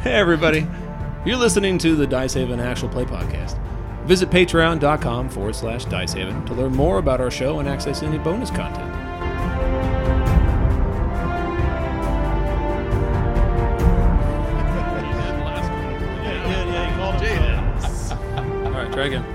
Hey, everybody. You're listening to the Dicehaven Actual Play Podcast. Visit patreon.com/Dicehaven to learn more about our show and access any bonus content. All right, try again.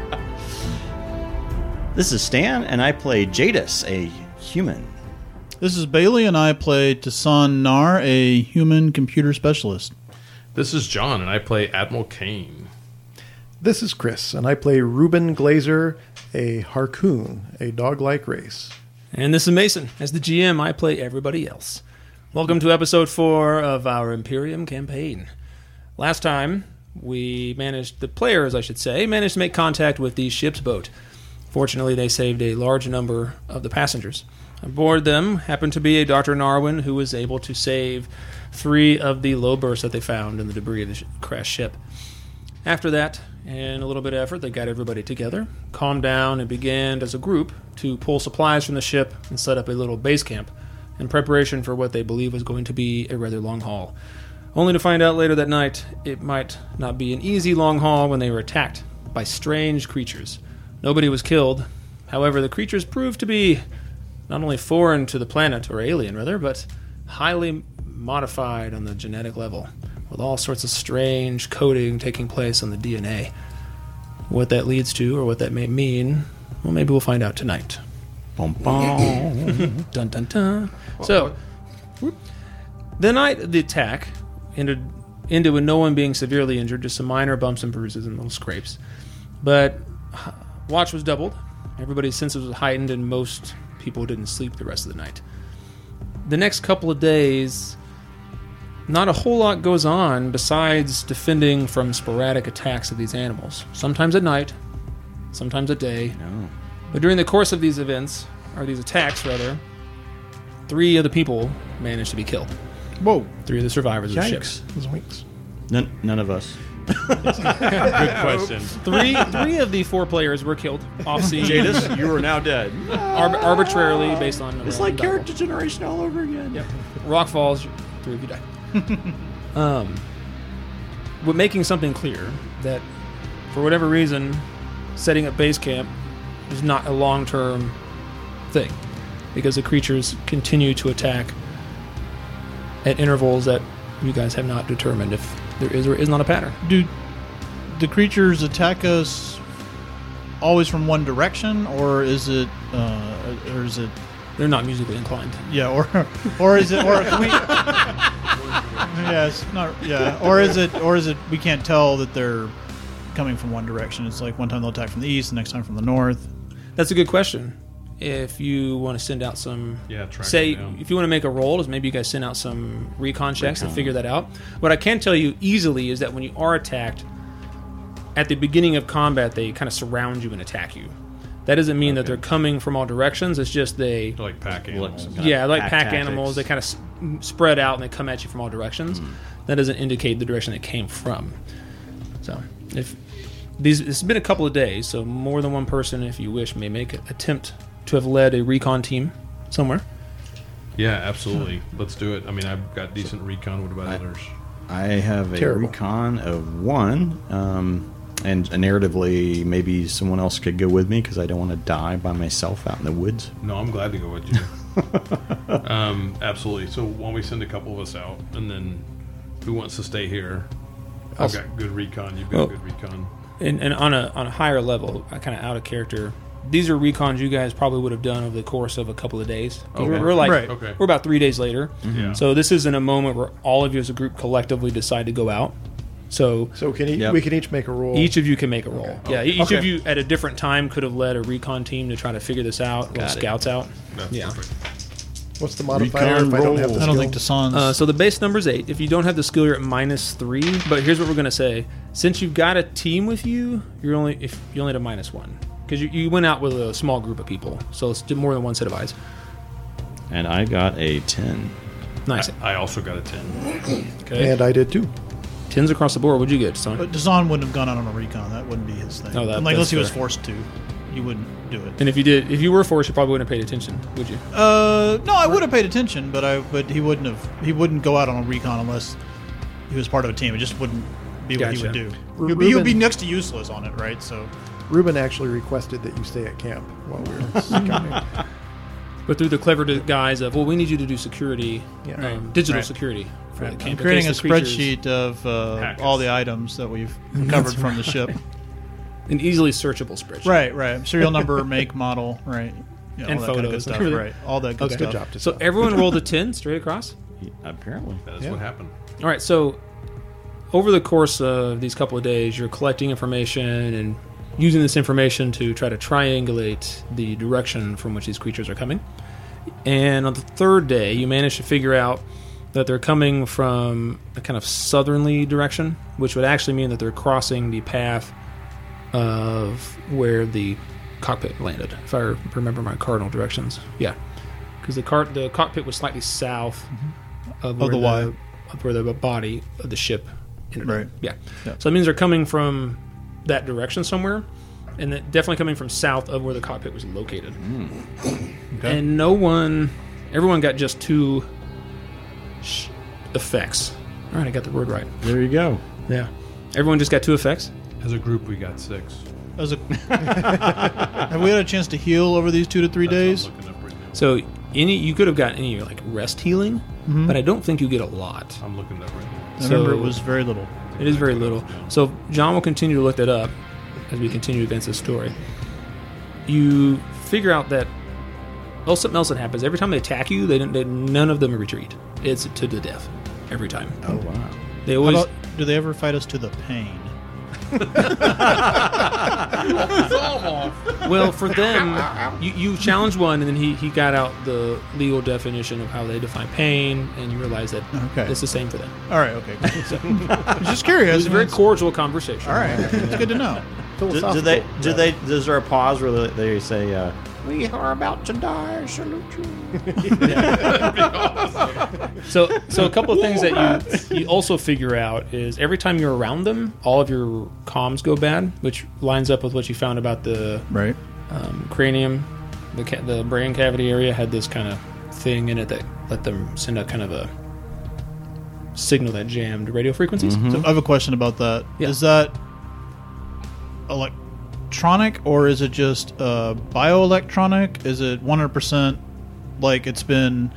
This is Stan, and I play Jadis, a human. This is Bailey, and I play Tasan Nar, a human computer specialist. This is John, and I play Admiral Kane. This is Chris, and I play Ruben Glazer, a Harkoon, a dog-like race. And this is Mason. As the GM, I play everybody else. Welcome to episode 4 of our Imperium campaign. Last time, the players managed to make contact with the ship's boat. Fortunately, they saved a large number of the passengers. Aboard them happened to be a Dr. Narwin, who was able to save 3 of the low bursts that they found in the debris of the crashed ship. After that, and a little bit of effort, they got everybody together, calmed down, and began as a group to pull supplies from the ship and set up a little base camp in preparation for what they believe was going to be a rather long haul. Only to find out later that night it might not be an easy long haul when they were attacked by strange creatures. Nobody was killed. However, the creatures proved to be not only foreign to the planet, or alien rather, but highly modified on the genetic level, with all sorts of strange coding taking place on the DNA. What that leads to, or what that may mean, well, maybe we'll find out tonight. Bum, bum. Dun, dun, dun. So, the night of the attack ended with no one being severely injured, just some minor bumps and bruises and little scrapes. But watch was doubled. Everybody's senses was heightened, and most people didn't sleep the rest of the night. The next couple of days, not a whole lot goes on besides defending from sporadic attacks of these animals. Sometimes at night, sometimes at day. No. But during the course of these events, or these attacks rather, 3 of the people managed to be killed. Whoa. 3 of the survivors of the ship. Zoinks. None of us. Good question. 3 of the 4 players were killed off scene. Jadis, you are now dead. Arbitrarily based on... It's like character generation all over again. Yep. Rock falls, 3 of you die. We're making something clear that, for whatever reason, setting up base camp is not a long-term thing, because the creatures continue to attack at intervals that you guys have not determined if there is or is not a pattern. Do the creatures attack us always from one direction, or is it They're not musically inclined. yeah, or is it, or can we, yeah, it's not, yeah, or is it we can't tell that they're coming from one direction? It's like one time they'll attack from the east, the next time from the north. That's a good question. If you want to send out some... track them down. If you want to make a roll, is maybe you guys send out some recon checks to figure that out. What I can tell you easily is that when you are attacked, at the beginning of combat, they kind of surround you and attack you. That doesn't mean that they're coming from all directions. It's just They're like pack animals. like pack tactics. animals. They kind of spread out and they come at you from all directions. That doesn't indicate the direction they came from. So, this has been a couple of days, so more than one person, if you wish, may make an attempt to have led a recon team somewhere. Yeah, absolutely. Let's do it. I mean, I've got decent recon. What about others? I have a Terrible. recon of 1, and narratively, maybe someone else could go with me because I don't want to die by myself out in the woods. No, I'm glad to go with you. Absolutely. So why don't we send a couple of us out, and then who wants to stay here? I've got good recon. You've got good recon. And on a higher level, kind of out of character, these are recons you guys probably would have done over the course of a couple of days. Okay. We're about 3 days later. Yeah. So this isn't a moment where all of you as a group collectively decide to go out. So we can each make a roll. each of you can make a roll. Okay. Yeah, each Okay. of you at a different time could have led a recon team to try to figure this out, little scouts out. That's Yeah. perfect. What's the modifier Recon if I don't have the I don't skill? think Tasan's... So the base number is 8. If you don't have the skill, you're at -3. But here's what we're going to say: since you've got a team with you, you only have a -1 because you went out with a small group of people, so it's more than one set of eyes. And I got a 10. Nice. I also got a 10. Okay. And I did too. 10s across the board. What'd you get, son? But Tasan wouldn't have gone out on a recon. That wouldn't be his thing. Oh, unless that's he was fair. forced to. You wouldn't do it. And if you were forced, you probably wouldn't have paid attention, would you? No, I would have paid attention, but he wouldn't go out on a recon unless he was part of a team. It just wouldn't be what he would Gotcha. do. Ru- He would be Ruben- next to useless on it, right? So Ruben actually requested that you stay at camp while we were scouting. But through the clever guise of, well, we need you to do security, Yeah. digital Right. security for the I'm camp. in creating a case the creatures- spreadsheet of Hackers. all the items that we've recovered from the ship. An easily searchable spreadsheet. Right. Serial number, make, model, right. Yeah, And all that kind of good photos. stuff, Everything. right. All that good Okay. stuff. Good job to So everyone rolled a 10 straight across? Apparently. That is Yeah. what happened. All right, so over the course of these couple of days, you're collecting information and using this information to try to triangulate the direction from which these creatures are coming. And on the third day, you manage to figure out that they're coming from a kind of southerly direction, which would actually mean that they're crossing the path of where the cockpit landed, if I remember my cardinal directions. Yeah, because the cockpit was slightly south of where the Y. of where the body of the ship ended up. Right. Yeah. Yeah. So that means they're coming from that direction somewhere, and that definitely coming from south of where the cockpit was located. Okay. And everyone got just 2 effects. All right, I got the word right. There you go. Yeah. Everyone just got 2 effects. As a group, we got 6. Have we had a chance to heal over these 2 to 3 days? That's what I'm looking up right now. So you could have gotten any like rest healing, but I don't think you get a lot. I'm looking up right now. I remember So- it was very little. It is very little. So John will continue to look that up as we continue to advance this story. You figure out that something else that happens every time they attack you. None of them retreat. It's to the death every time. Oh, wow. They How always. about, do they ever fight us to the pain? Well, for them, you challenged one, and then he got out the legal definition of how they define pain, and you realize that Okay. it's the same for them. All right, okay. I'm just curious. It was a very cordial conversation. All right, it's good to know. Is there a pause where they say, we are about to die, salute you? So a couple of things that you also figure out is every time you're around them, all of your comms go bad, which lines up with what you found about the Right. cranium. The brain cavity area had this kind of thing in it that let them send out kind of a signal that jammed radio frequencies. So I have a question about that. Yeah. Is that electronic or is it just bioelectronic? Is it 100% like it's been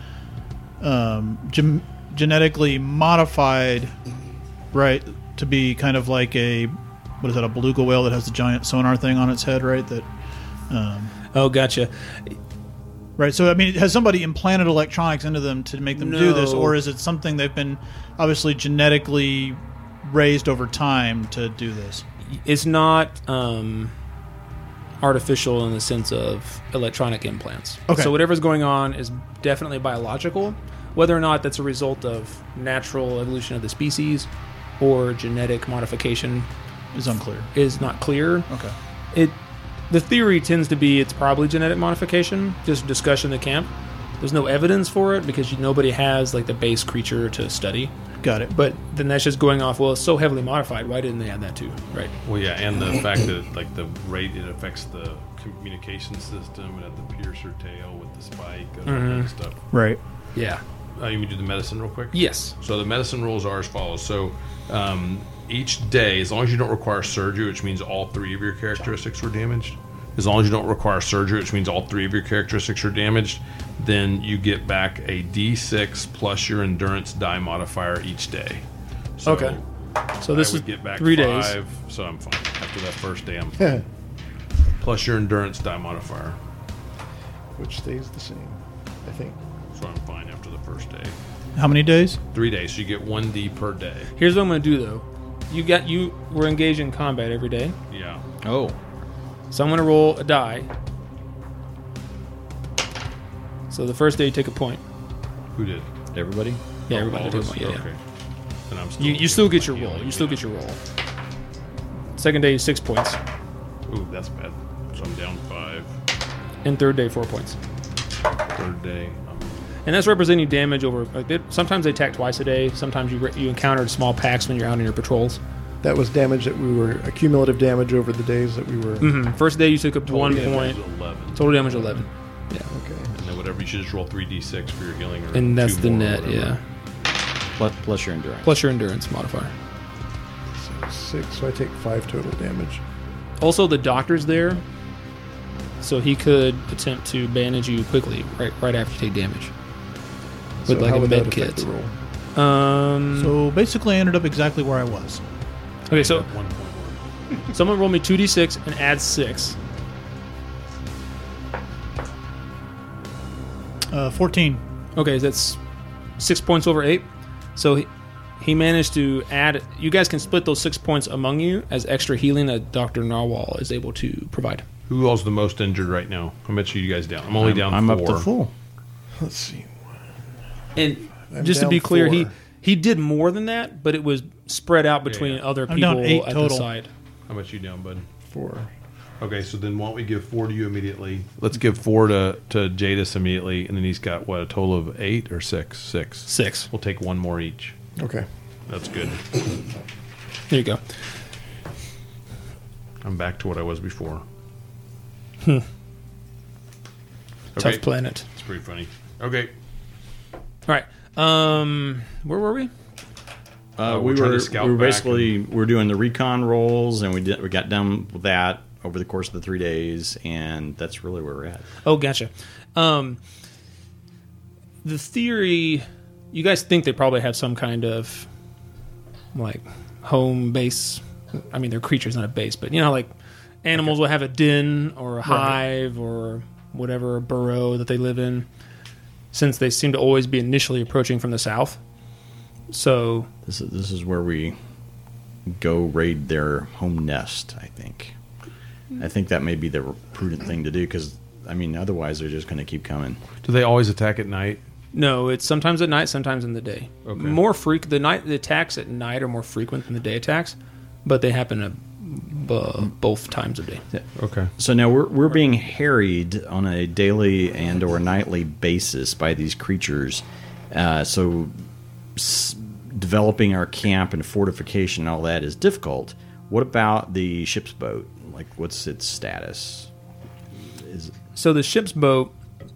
genetically modified, right, to be kind of like a beluga whale that has the giant sonar thing on its head, right? That Oh, gotcha. right. So I mean, has somebody implanted electronics into them to make them do this, No. or is it something they've been obviously genetically raised over time to do this? It's not artificial in the sense of electronic implants. Okay. So whatever's going on is definitely biological. Whether or not that's a result of natural evolution of the species or genetic modification Is unclear. is not clear. Okay. The theory tends to be it's probably genetic modification, just discussion in the camp. There's no evidence for it because nobody has like the base creature to study. Got it. But then that's just going off, well, it's so heavily modified. Why didn't they add that too? Right. Well, yeah, and the fact that like the rate it affects the communication system and at the piercer tail with the spike and all that stuff. Right. Yeah. You mean do the medicine real quick? Yes. So the medicine rules are as follows. So each day, as long as you don't require surgery, which means all 3 of your characteristics were damaged, as long as you don't require surgery, which means all 3 of your characteristics are damaged, then you get back a D6 plus your endurance die modifier each day. So Okay. So this I is would get back 3 5, days. so I'm fine. After that first day, I'm fine. Plus your endurance die modifier. Which stays the same, I think. So I'm fine after the first day. How many days? 3 days, so you get 1D per day. Here's what I'm going to do though. You were engaged in combat every day. Yeah. Oh. So I'm going to roll a die. So the first day you take a point. Who did? Everybody? Yeah, Oh, everybody all took a of point. us? Yeah, yeah. Okay. Then I'm still You still get your healing, roll. You still yeah. get your roll. Second day, 6 points. Ooh, that's bad. So I'm down 5. And third day, 4 points. Third day, And that's representing damage over. Sometimes they attack twice a day. Sometimes you encountered small packs when you're out on your patrols. That was damage that we were cumulative damage over the days that we were. First day you took up 1 damage point. 11. Total damage 11. Yeah. Okay. And then whatever, you should just roll 3d6 for your healing. Or And that's 2 the more or net. whatever. Yeah. plus your endurance. plus your endurance modifier. So 6, so I take 5 total damage. Also, the doctor's there, so he could attempt to bandage you quickly right after you take damage with So like how a would that med affect kit. the roll? So basically, I ended up exactly where I was. Okay, so 1.1. someone roll me 2d6 and add 6. 14. Okay, that's 6 points over 8. So he managed to add. You guys can split those 6 points among you as extra healing that Dr. Narwhal is able to provide. Who all's the most injured right now? How much are you guys down? I'm only down I'm 4. up to full. Let's see. And I'm just to down be clear, 4. he did more than that, but it was spread out between yeah. other I'm people down 8 at the total. side. How much you down, bud? 4. Okay, so then why don't we give 4 to you immediately? Let's give 4 to Jadis immediately, and then he's got, what, a total of 8 or 6? 6. 6. We'll take 1 more each. Okay. That's good. There you go. I'm back to what I was before. Tough Okay. planet. It's pretty funny. Okay. All right. Where were we? We're trying to scout we were back basically we're doing the recon rolls, and we got done with that over the course of the 3 days, and that's really where we're at. Oh, gotcha. The theory, you guys think they probably have some kind of like home base. I mean, they're creatures, not a base, but you know, like animals will have a den or a hive or whatever burrow that they live in, since they seem to always be initially approaching from the south. So This is where we go raid their home nest. I think that may be the prudent thing to do, because I mean, otherwise they're just going to keep coming. Do they always attack at night? no, it's sometimes at night, sometimes in the day. Okay. The attacks at night are more frequent than the day attacks, but they happen at both times of day. Okay. So now we're being harried on a daily and or nightly basis by these creatures. Developing our camp and fortification and all that is difficult. What about the ship's boat? Like, what's its status? So the ship's boat.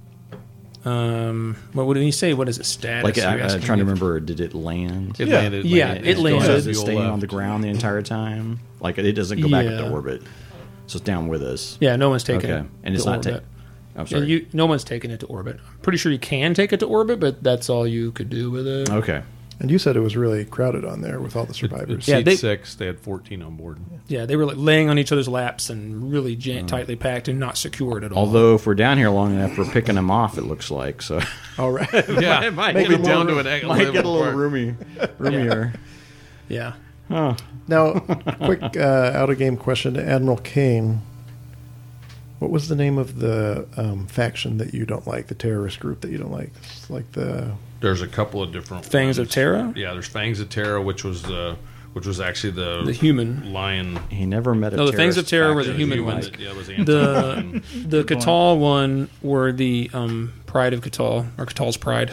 What would you say? What is its status? Like, You're I'm asking trying to me? remember, did it land? It Yeah. landed. Yeah, it landed. Is it Fuel staying on left. the ground the entire time? Like, it doesn't go back Yeah. into orbit. So it's down with us. Yeah, no one's taking Okay. it. And it's to not orbit. taking. I'm Yeah, sorry. no one's taking it to orbit. I'm pretty sure you can take it to orbit, but that's all you could do with it. Okay. And you said it was really crowded on there with all the survivors. Yeah, Seat they- 6, they had 14 on board. Yeah, they were like laying on each other's laps and really tightly packed and not secured at all. Although if we're down here long enough, we're picking them off. It looks like so. All right. Yeah, might we'll get be a down little- to an might get a little roomy. roomier. yeah. Oh. Now, quick out of game question to Admiral Kane. What was the name of the faction that you don't like? The terrorist group that you don't like? It's like the There's a couple of different Fangs of ones. Terra? Yeah, there's Fangs of Terra, which was actually The human. lion. He never met a No, the Fangs of terrorist Terror were the faction. human ones. that- Yeah, it was The anti-lion. the Catal one were the Pride of Catal, or Catal's Pride.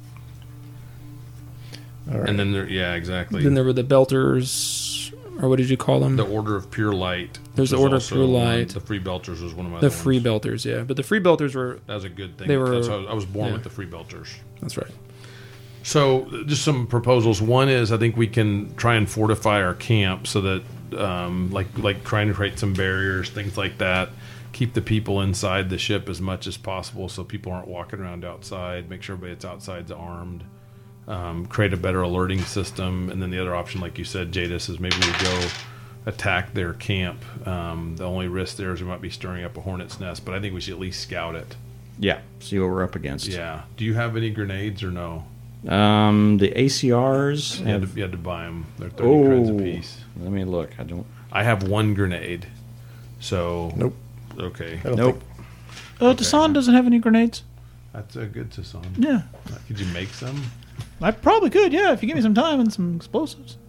all right. And then there, yeah, exactly. Then there were the Belters, or what did you call them? The Order of Pure Light. There's the was Order of also Pure one. Light. The Free Belters was one of my The other Free ones. Belters, yeah. But the Free Belters were, That was a good thing. They were- That's how I was born yeah. with the Free Belters. that's right. So, just some proposals. One is I think we can try and fortify our camp so that, like trying to create some barriers, things like that. Keep the people inside the ship as much as possible, so people aren't walking around outside. Make sure everybody that's outside's armed. Create a better alerting system, and then the other option, like you said, Jadis, is maybe we go attack their camp. The only risk there is we might be stirring up a hornet's nest, but I think we should at least scout it. Yeah. See what we're up against. Yeah. Do you have any grenades or no? The ACRs. You had to buy them. They're 30 creds a piece. Let me look. I don't. I have one grenade. So Nope. Okay, I don't Nope. think. Tassan doesn't have any grenades. that's a good Sasan. Yeah. Could you make some? I probably could, yeah, if you give me some time and some explosives.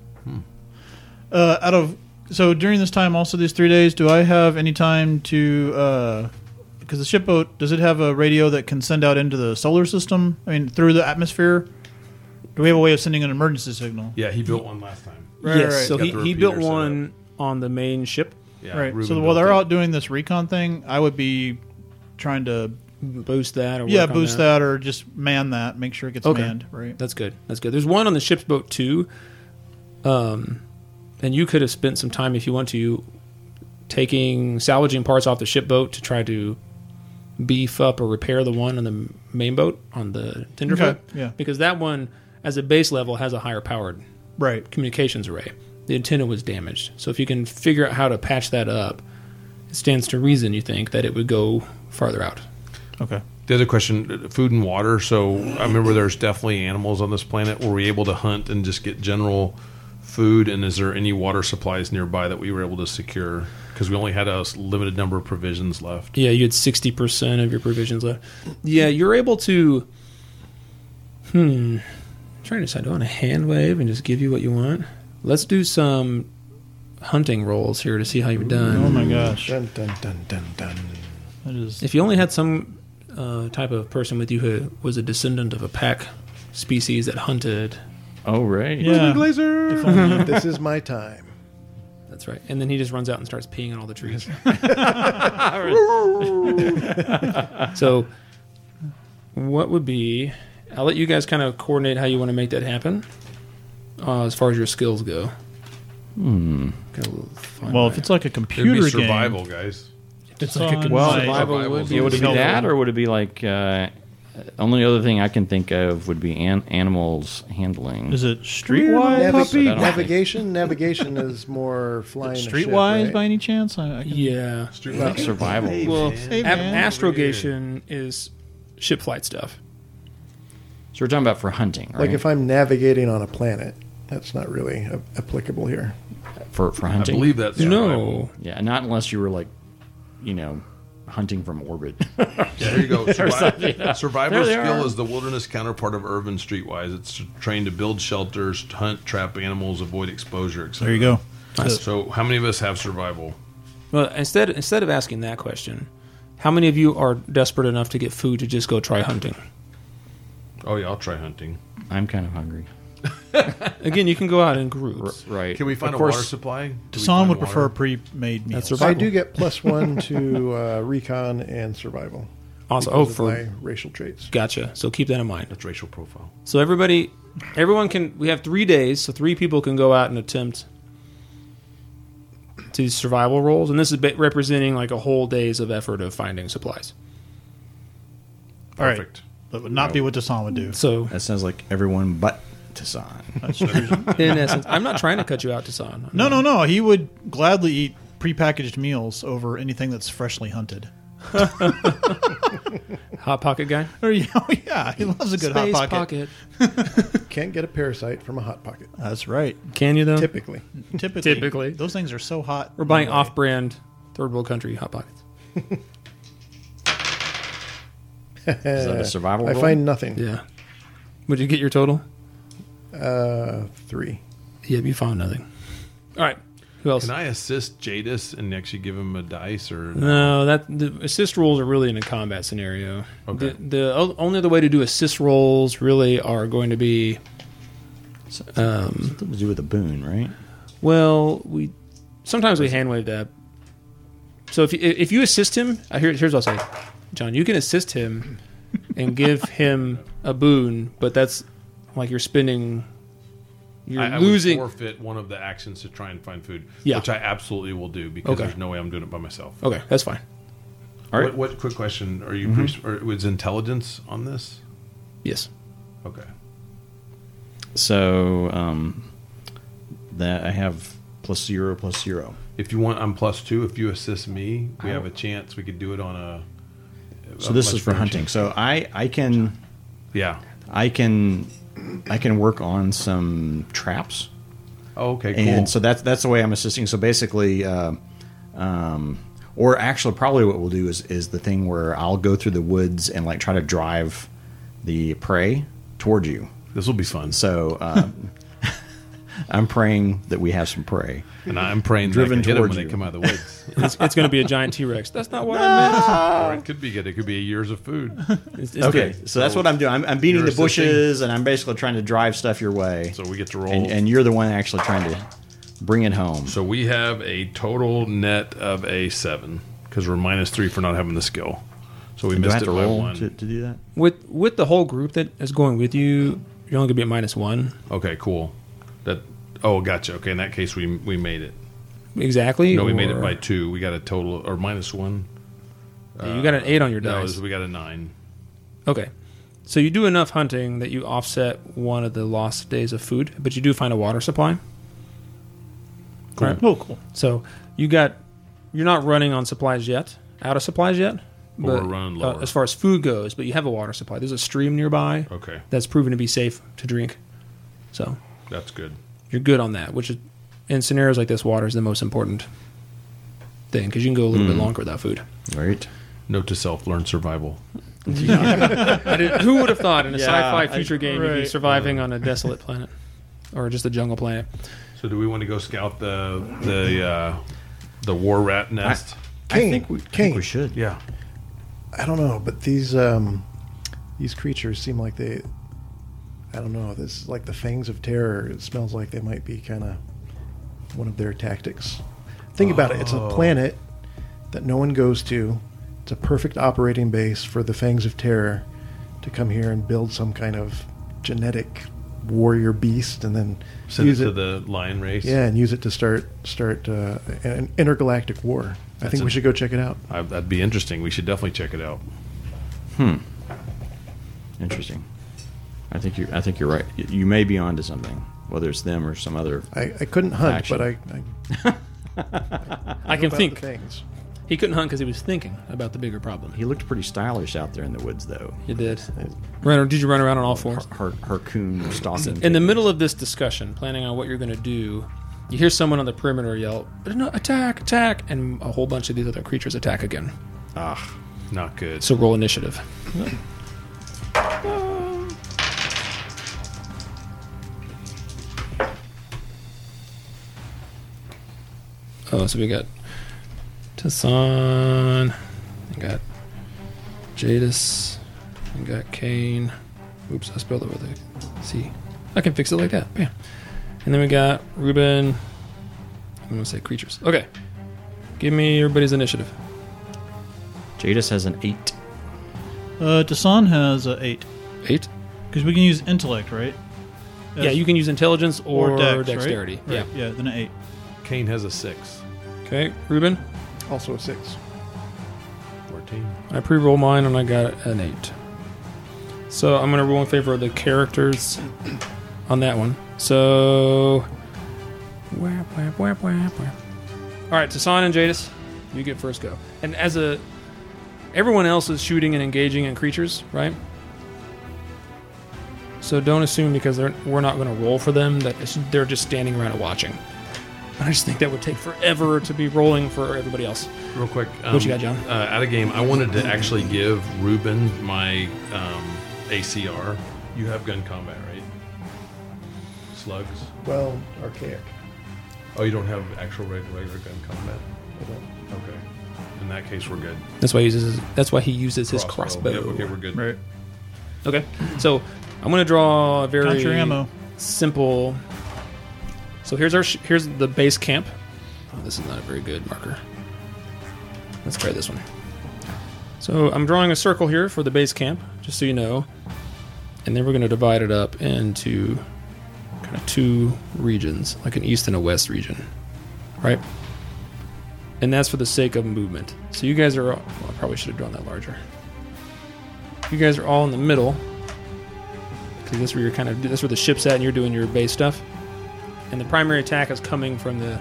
So during this time, also these 3 days, do I have any time to? Because the shipboat, does it have a radio that can send out into the solar system? I mean, through the atmosphere. Do we have a way of sending an emergency signal? Yeah, he built one last time. Right, yes, right. so Got he, the he built repeater set one on the main ship. Yeah, Right. Ruben So while built they're it. out doing this recon thing, I would be trying to boost that, or Yeah, work on boost that, or just man that. Make sure it gets Okay. manned. Right. That's good. That's good. There's one on the ship's boat too, and you could have spent some time if you want to, salvaging parts off the ship boat to try to beef up or repair the one on the main boat on the Tenderfoot. Okay, yeah. Because that one, as a base level, has a higher powered Right. communications array. The antenna was damaged, so if you can figure out how to patch that up, it stands to reason you think that it would go farther out. Okay. The other question, food and water. So I remember there's definitely animals on this planet. Were we able to hunt and just get general food? And is there any water supplies nearby that we were able to secure? Because we only had a limited number of provisions left. Yeah, you had 60% of your provisions left. Yeah, you're able to. I'm trying to decide. Do I want to hand wave and just give you what you want? Let's do some hunting rolls here to see how you've done. Oh my gosh. Dun, dun, dun, dun, dun. That is. If you only had some type of person with you who was a descendant of a pack species that hunted, Oh, right. Yeah. Glazer. If only. This is my time. that's right. And then he just runs out and starts peeing on all the trees. So, what would be? I'll let you guys kind of coordinate how you want to make that happen, as far as your skills go. Well, if it's like a It'd computer be game, survival, guys. It's like a like a Well, survival would be Yeah, would it be helpful. that, or would it be like only other thing I can think of would be animals handling? is it Streetwise? puppy. Navigation is more flying. a ship, Streetwise right? by any chance? I can, Yeah. Like survival. Well, Hey, man. astrogation is ship flight stuff. So we're talking about for hunting, right? Like if I'm navigating on a planet, that's not really applicable here. for I hunting. believe that's survival. No. Yeah, not unless you were like, hunting from orbit. Yeah, there you go. Survivor There they skill are. is the wilderness counterpart of urban streetwise. It's trained to build shelters, hunt, trap animals, avoid exposure, etc. there you go. So, how many of us have survival? Well, instead of asking that question, how many of you are desperate enough to get food to just go try hunting? Oh yeah, I'll try hunting. I'm kind of hungry. Again, you can go out in groups. Right. Can we find Of a course, water supply? Do we Hassan find would water? prefer pre-made meals. That's survival. I do get +1 to recon and survival. Also, because of for my racial traits. gotcha. So keep that in mind. That's racial profile. So everyone can. We have 3 days, so 3 people can go out and attempt to survival rolls, and this is representing like a whole day's of effort of finding supplies. All right. Perfect. That would not be what Hassan would do. So, that sounds like everyone but Tassan. That's true. in essence, I'm not trying to cut you out, Tassan. No. He would gladly eat prepackaged meals over anything that's freshly hunted. Hot pocket guy. Or, yeah, he loves a good Space hot pocket. Can't get a parasite from a hot pocket. That's right. Can you though? Typically. Typically, those things are so hot. We're buying anyway. off-brand third world country hot pockets. Is that a survival I roll? find nothing. Yeah. Would you get your total? 3. Yeah, you found nothing. All right. Who else? Can I assist Jadis and actually give him a dice or No, the assist rolls are really in a combat scenario. Okay. The only other way to do assist rolls really are going to be, Something to do with a boon, right? well, sometimes we hand wave that. So if you assist him, here's what I'll say, John. You can assist him and give him a boon, but that's like you're spending. You're I losing. would forfeit one of the actions to try and find food, Yeah. which I absolutely will do because Okay. there's no way I'm doing it by myself. Okay, that's fine. All right. What quick question? Are you or was intelligence on this? Yes. Okay. So that I have +0/+0. If you want, I'm +2. If you assist me, we have a chance. We could do it on a. So this much is for better hunting. chance. So I can work on some traps. Oh, okay, cool. And so that's the way I'm assisting. So basically, or actually, probably what we'll do is the thing where I'll go through the woods and like try to drive the prey towards you. This will be fun. So I'm praying that we have some prey. And I'm praying Driven that I can hit them towards when you. they come out of the woods. It's going to be a giant T-Rex. That's not what I meant. Or it could be good. It could be years of food. It's Okay, good. so that's what I'm doing. I'm beating you're the bushes, and I'm basically trying to drive stuff your way. So we get to roll. And you're the one actually trying to bring it home. So we have a total net of a 7 because we're -3 for not having the skill. So we Do I missed have it to by roll one. to do that? With the whole group that is going with you, you're only gonna be at -1. Okay, cool. Oh, gotcha. Okay, in that case, we made it. Exactly. No, we made it or- by 2. We got a total or -1. Yeah, you got an 8 on your No, dice. we got a 9. Okay. So you do enough hunting that you offset one of the lost days of food, but you do find a water supply. Cool. Right. Oh, cool. So you're not running on supplies yet, out of supplies yet. But we're running lower. As far as food goes, but you have a water supply. There's a stream nearby Okay, that's proven to be safe to drink. So that's good. you're good on that, which is, in scenarios like this, water is the most important thing because you can go a little bit longer without food. Right. Note to self: learn survival. Who would have thought in a sci-fi future game you'd be right. surviving on a desolate planet or just a jungle planet? So, do we want to go scout the war rat nest? I Kane, think we Kane. should. Yeah. I don't know, but these creatures seem like they. I don't know. This is like the fangs of terror. It smells like they might be kind of one of their tactics. Think about it. It's a planet that no one goes to. It's a perfect operating base for the fangs of terror to come here and build some kind of genetic warrior beast, and then Send it use to it. the lion race. Yeah, and use it to start an intergalactic war. I think we should go check it out. That'd be interesting. We should definitely check it out. Interesting. I think you're right. You may be onto something, whether it's them or some other. I couldn't hunt, Faction. but I can about think. the things. He couldn't hunt because he was thinking about the bigger problem. He looked pretty stylish out there in the woods, though. You did. Did you run around on all fours? Harcoon stalking. In the middle of this discussion, planning on what you're going to do, you hear someone on the perimeter yell, "No, attack, attack!" And a whole bunch of these other creatures attack again. Not good. So roll initiative. Oh, so we got Tassan, we got Jadis, we got Kane. Oops, I spelled it with a C. I can fix it like that. Bam. And then we got Ruben. I'm going to say creatures. Okay. Give me everybody's initiative. Jadis has an 8. Dasan has a 8 8? because we can use intellect, right? Yeah, you can use intelligence or, Dex, dexterity. Right? Yeah, then an 8. Kane has a 6. Okay, Ruben. Also a 6. 14. I pre-roll mine and I got an 8. So I'm going to roll in favor of the characters on that one. So, all right, Tassan and Jadis, you get first go. And everyone else is shooting and engaging in creatures, right? So don't assume because we're not going to roll for them that they're just standing around and watching. I just think that would take forever to be rolling for everybody else. Real quick. What you got, John? Out of game, I wanted to actually give Ruben my ACR. You have gun combat, right? Slugs. Well, archaic. Oh, you don't have actual regular gun combat? Okay. In that case, we're good. That's why he uses his crossbow. Yep, okay, we're good. Right. Okay, so I'm going to draw a very Count your ammo. simple. So here's the base camp. Oh, this is not a very good marker. Let's try this one. So I'm drawing a circle here for the base camp, just so you know, and then we're going to divide it up into kind of 2 regions, like an east and a west region, right? And that's for the sake of movement. So you guys are, I probably should have drawn that larger. You guys are all in the middle, because that's where that's where the ship's at, and you're doing your base stuff. And the primary attack is coming from the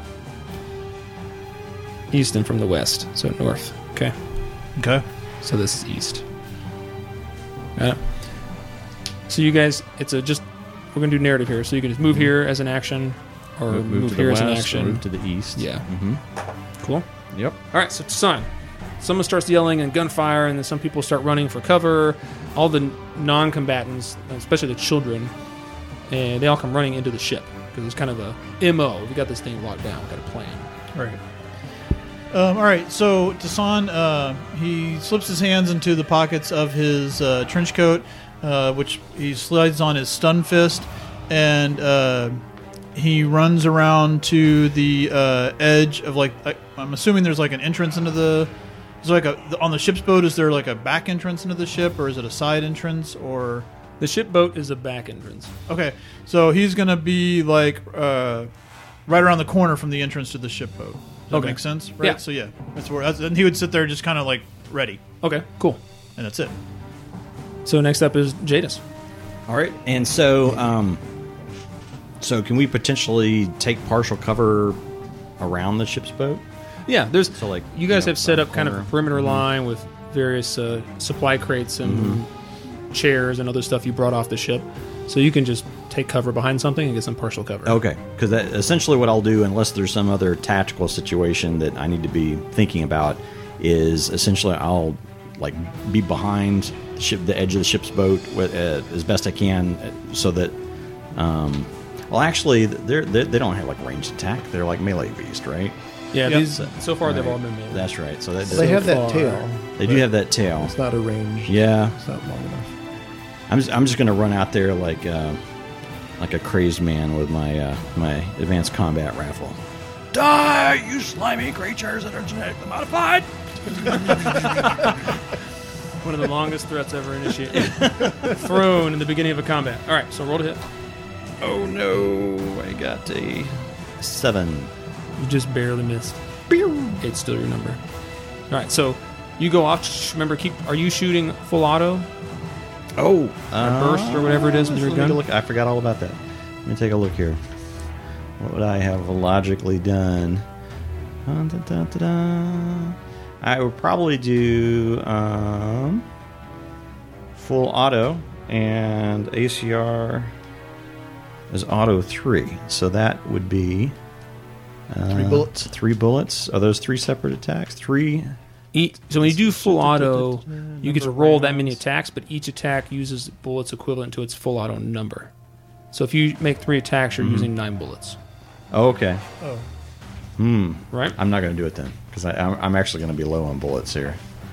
east and from the west, so north. Okay, Okay. so this is east. Got it. So you guys, we're gonna do narrative here. So you can just move here as an action, or move to here the as an west, action. move to the east. Yeah. Mm-hmm. Cool. Yep. All right, so Tassan. Someone starts yelling and gunfire, and then some people start running for cover. All the non-combatants, especially the children, and they all come running into the ship because it's kind of a MO. We got this thing locked down. We got a plan. Right. All right. So Tassan, he slips his hands into the pockets of his trench coat, which he slides on his stun fist, and he runs around to the edge of I'm assuming there's like an entrance into the Is there like on the ship's boat? Is there like a back entrance into the ship, or is it a side entrance, or? The ship boat is a back entrance. Okay, so he's gonna be like right around the corner from the entrance to the ship boat. Does that Okay. make sense? Right. Yeah. So yeah, and he would sit there just kind of like ready, Okay, cool. and that's it. So next up is Jadis. All right, and so so can we potentially take partial cover around the ship's boat? Yeah, there's. So, like, you guys you know, have set around up kind of a corner. perimeter line with various supply crates and chairs and other stuff you brought off the ship, so you can just take cover behind something and get some partial cover. Okay, because essentially what I'll do, unless there's some other tactical situation that I need to be thinking about, is essentially I'll like be behind the ship, the edge of the ship's boat, as best I can, so that. Well, actually, they don't have like ranged attack. They're like melee beast, right? Yeah, Yep. these so far they've Right. all been made. That's right. So that They have that far. tail. they do have that tail. It's not a range. Yeah, It's not long enough. I'm just gonna run out there like a crazed man with my my advanced combat rifle. Die, you slimy creatures that are genetically modified! One of the longest threats ever initiated. Thrown in the beginning of a combat. All right, so roll to hit. Oh no, I got a 7. You just barely missed. 8's still your number. All right, so you go off. Remember, are you shooting full auto? Oh, burst or whatever it is with your let me gun? look. I forgot all about that. Let me take a look here. What would I have logically done? I would probably do full auto, and ACR is auto 3. So that would be 3 bullets. 3 bullets. Are those 3 separate attacks? 3. So when you do full auto, you get to roll that many attacks, but each attack uses bullets equivalent to its full auto number. So if you make 3 attacks, you're using 9 bullets. Oh, okay. Oh. Right? I'm not going to do it then, because I'm actually going to be low on bullets here.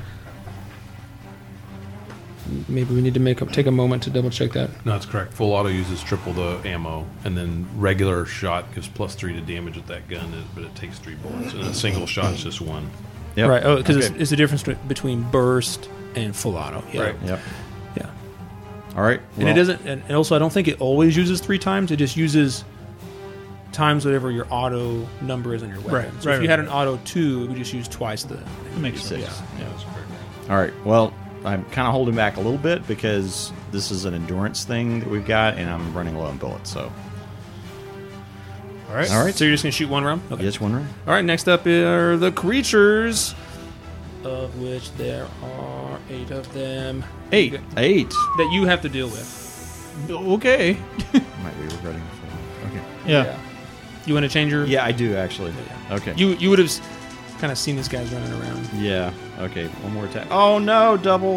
Maybe we need to take a moment to double check that. No, that's correct. Full auto uses triple the ammo, and then regular shot gives +3 to damage with that gun, but it takes 3 bullets. And a single shot is just 1. Yep. Right. Oh, because Okay. it's the difference between burst and full auto. Yeah. Right. Yep. Yeah. All right. And it doesn't. And also, I don't think it always uses 3 times. It just uses times whatever your auto number is on your weapon. Right, So right, if you right, had an auto 2, it would just use twice the. That makes sense. Yeah. That's correct. All right. Well, I'm kind of holding back a little bit because this is an endurance thing that we've got, and I'm running low on bullets. So, All right. all right. So you're just gonna shoot one round. Okay. Just one round. All right. Next up are the creatures, of which there are 8 of them. 8. 8. That you have to deal with. Okay. Might be regretting it. Okay. Yeah. You want to change your? Yeah, I do actually. Okay. You would have kind of seen these guys running around. Yeah. Okay. One more attack. Oh no! Double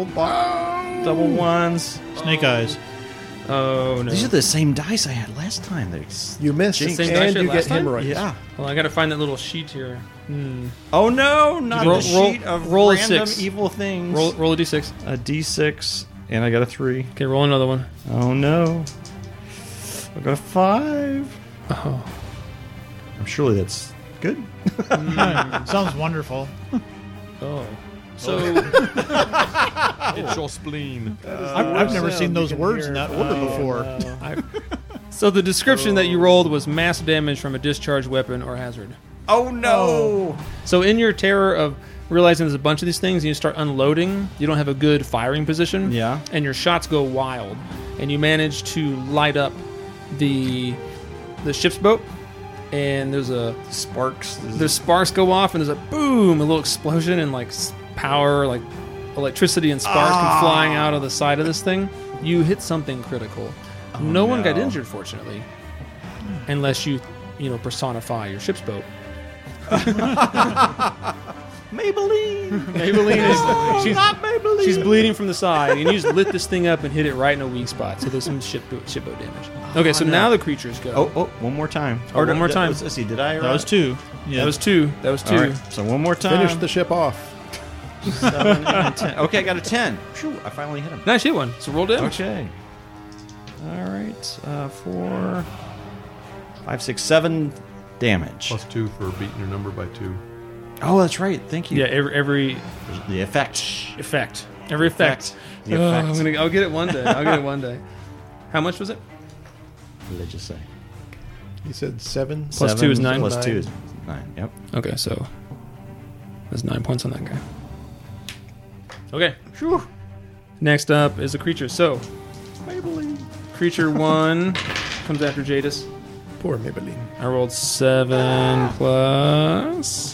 ones. Snake eyes. Oh no! These are the same dice I had last time. You missed, Same dice and you you had get last time? hemorrhoids. Yeah. Well, I got to find that little sheet here. Oh no! Not Roll- the sheet roll- of roll a random 6. evil things. Roll a d6. a d6, and I got a 3. Okay, roll another one. Oh no! I got a 5. Oh. I'm surely that's good. Sounds wonderful. Oh. So It's your spleen. I've never seen those words in that order before. so the description that you rolled was mass damage from a discharged weapon or hazard. Oh no! So in your terror of realizing there's a bunch of these things, and you start unloading, you don't have a good firing position. Yeah. And your shots go wild, and you manage to light up the ship's boat, and there's sparks go off, and there's a boom, a little explosion, and like power, like electricity and sparks come flying out of the side of this thing. You hit something critical. No one got injured, fortunately, unless you personify your ship's boat. Maybelline. Maybelline is Not Maybelline. she's bleeding from the side, and you just lit this thing up and hit it right in a weak spot. So there's some shipboat damage. Okay, so now the creatures go. Oh, one more time. Oh, one more time. Let's see. Did I? That was 2. Yeah. That was 2. That was 2. All right. So one more time. Finish the ship off. 7 and 10. Okay, I got a 10. Phew, I finally hit him. Nice hit one. So roll damage. Okay. All right. 4, 5, 6, 7 damage. +2 for beating your number by 2. Oh, that's right. Thank you. Yeah, every The effect. effect. Every effect. The effect. I'll get it one day. I'll get it one day. How much was it? What did I just say? He said 7. Plus 2 is 9. Plus 2 is 9. Yep. Okay, so there's 9 points on that guy. Okay. Next up is a creature. So, creature 1 comes after Jadis. Poor Maybelline. I rolled 7 plus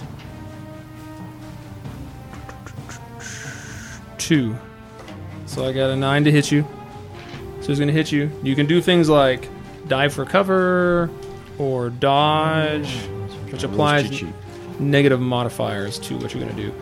2. So I got a 9 to hit you. So he's going to hit you. You can do things like dive for cover or dodge, which applies Cheat sheet. negative modifiers to what you're going to do.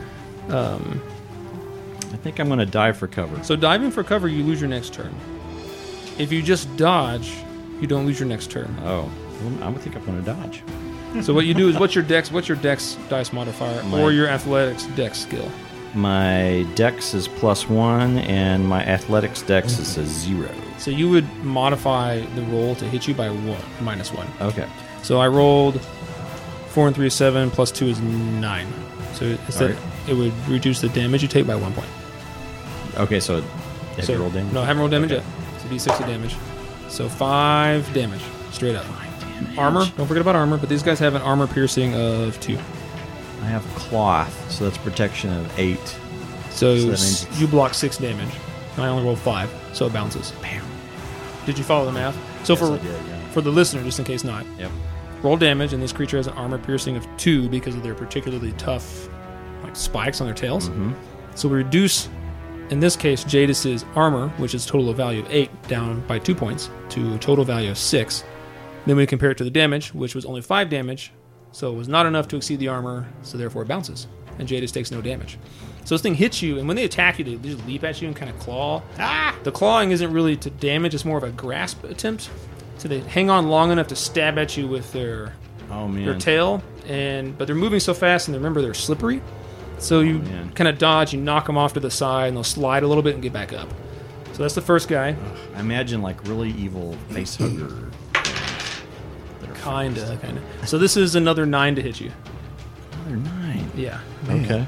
I think I'm going to dive for cover. So diving for cover, you lose your next turn. If you just dodge, you don't lose your next turn. Oh, well, I would think I'm going to dodge. So what you do is what's your dex dice modifier My- or your athletics dex skill? My dex is +1, and my athletics dex is a 0. So you would modify the roll to hit you by -1. Okay. So I rolled 4 and 3 is 7, plus 2 is 9. So instead, Alright. it would reduce the damage you take by 1 point. Okay, so have you rolled damage? No, I haven't rolled damage Okay. yet. So D60 damage. So 5 damage, straight up. Armor, don't forget about armor, but these guys have an armor piercing of 2. I have cloth, so that's protection of 8. So So that means it's- you block 6 damage. I only rolled 5, so it bounces. Bam. Did you follow the math? So Yes, I did, yeah. for the listener, just in case not, Yep. roll damage, and this creature has an armor piercing of 2 because of their particularly tough like spikes on their tails. Mm-hmm. So we reduce, in this case, Jadis's armor, which is total value of 8, down by 2 points to a total value of 6. Then we compare it to the damage, which was only 5 damage, so it was not enough to exceed the armor, so therefore it bounces, and Jadis takes no damage. So this thing hits you, and when they attack you, they just leap at you and kind of claw. The clawing isn't really to damage, it's more of a grasp attempt. So they hang on long enough to stab at you with their Oh, man. tail, but they're moving so fast, and remember they're slippery. So you man. kind of dodge, you knock them off to the side, and they'll slide a little bit and get back up. So that's the first guy. I imagine like really evil face hugger. Kinda. So this is another 9 to hit you. Another 9. Yeah. Okay.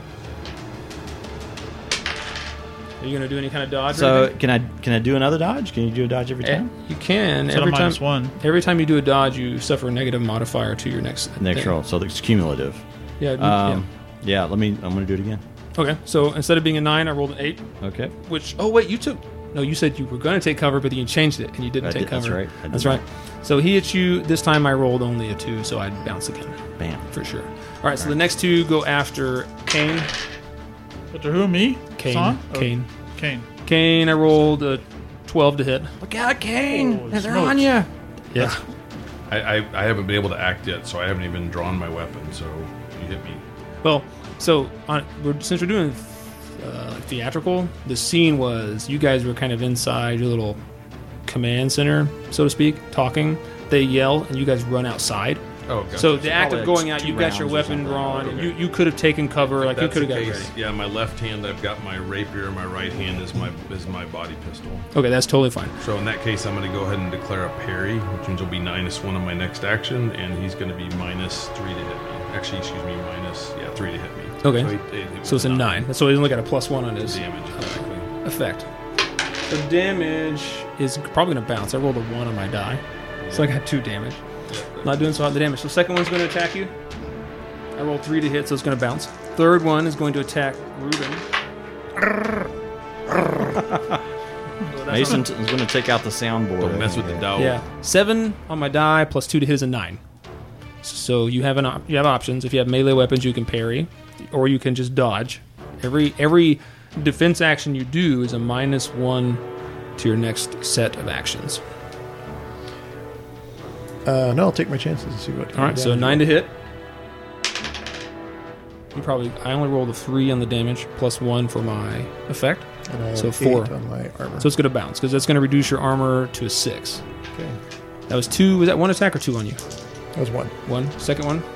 Are you going to do any kind of dodge? or So anything? can I do another dodge? Can you do a dodge every time? You can. Instead of Every time, -1. every time you do a dodge, you suffer a negative modifier to your next Next thing. roll. So it's cumulative. Yeah. Yeah. I'm going to do it again. Okay. So instead of being a 9, I rolled an 8. Okay. Which? Oh wait, you took. No, you said you were going to take cover, but then you changed it and you didn't I take did- that's cover. right. I did That's that. right. So he hits you. This time I rolled only a 2, so I'd bounce again Bam. for sure. All right. So the next 2 go after Kane. After who? Me? Kane. Son? Oh, Kane. Kane. Kane. I rolled a 12 to hit. Look out, Kane! Holy They're smokes. on you. Yeah. I haven't been able to act yet, so I haven't even drawn my weapon. So you hit me. Well, so since we're doing like theatrical, the scene was you guys were kind of inside your little command center, so to speak, talking. They yell, and you guys run outside. Oh, gotcha. So the act of probably going like out, 2 you got your rounds or weapon something. drawn. Okay. You could have taken cover, like you That's could have the got case. ready. Yeah, my left hand, I've got my rapier. My right hand is my body pistol. Okay, that's totally fine. So in that case, I'm going to go ahead and declare a parry, which means he'll be -1 on my next action, and he's going to be -3 to hit me. Actually, excuse me, 3 to hit me. Okay. So, So it's a 9. So he's only got a +1 on his damage. Exactly. effect. So damage is probably going to bounce. I rolled a 1 on my die, so I got 2 damage. Not doing so hot the damage. So second one's going to attack you. I rolled 3 to hit, so it's going to bounce. Third one is going to attack Ruben. Mason is going to take out the soundboard. Don't mess with the dog. Yeah, 7 on my die plus 2 to hit is a 9. So you have you have options. If you have melee weapons, you can parry, or you can just dodge. Every defense action you do is a -1 to your next set of actions. No, I'll take my chances and see what. All right, so 9 to hit. I only rolled a 3 on the damage, plus 1 for my effect. And I have so 8 4. on my armor. So it's going to bounce, because that's going to reduce your armor to a 6. Okay, That was 2. Was that 1 attack or 2 on you? that was 1. 1. Second one.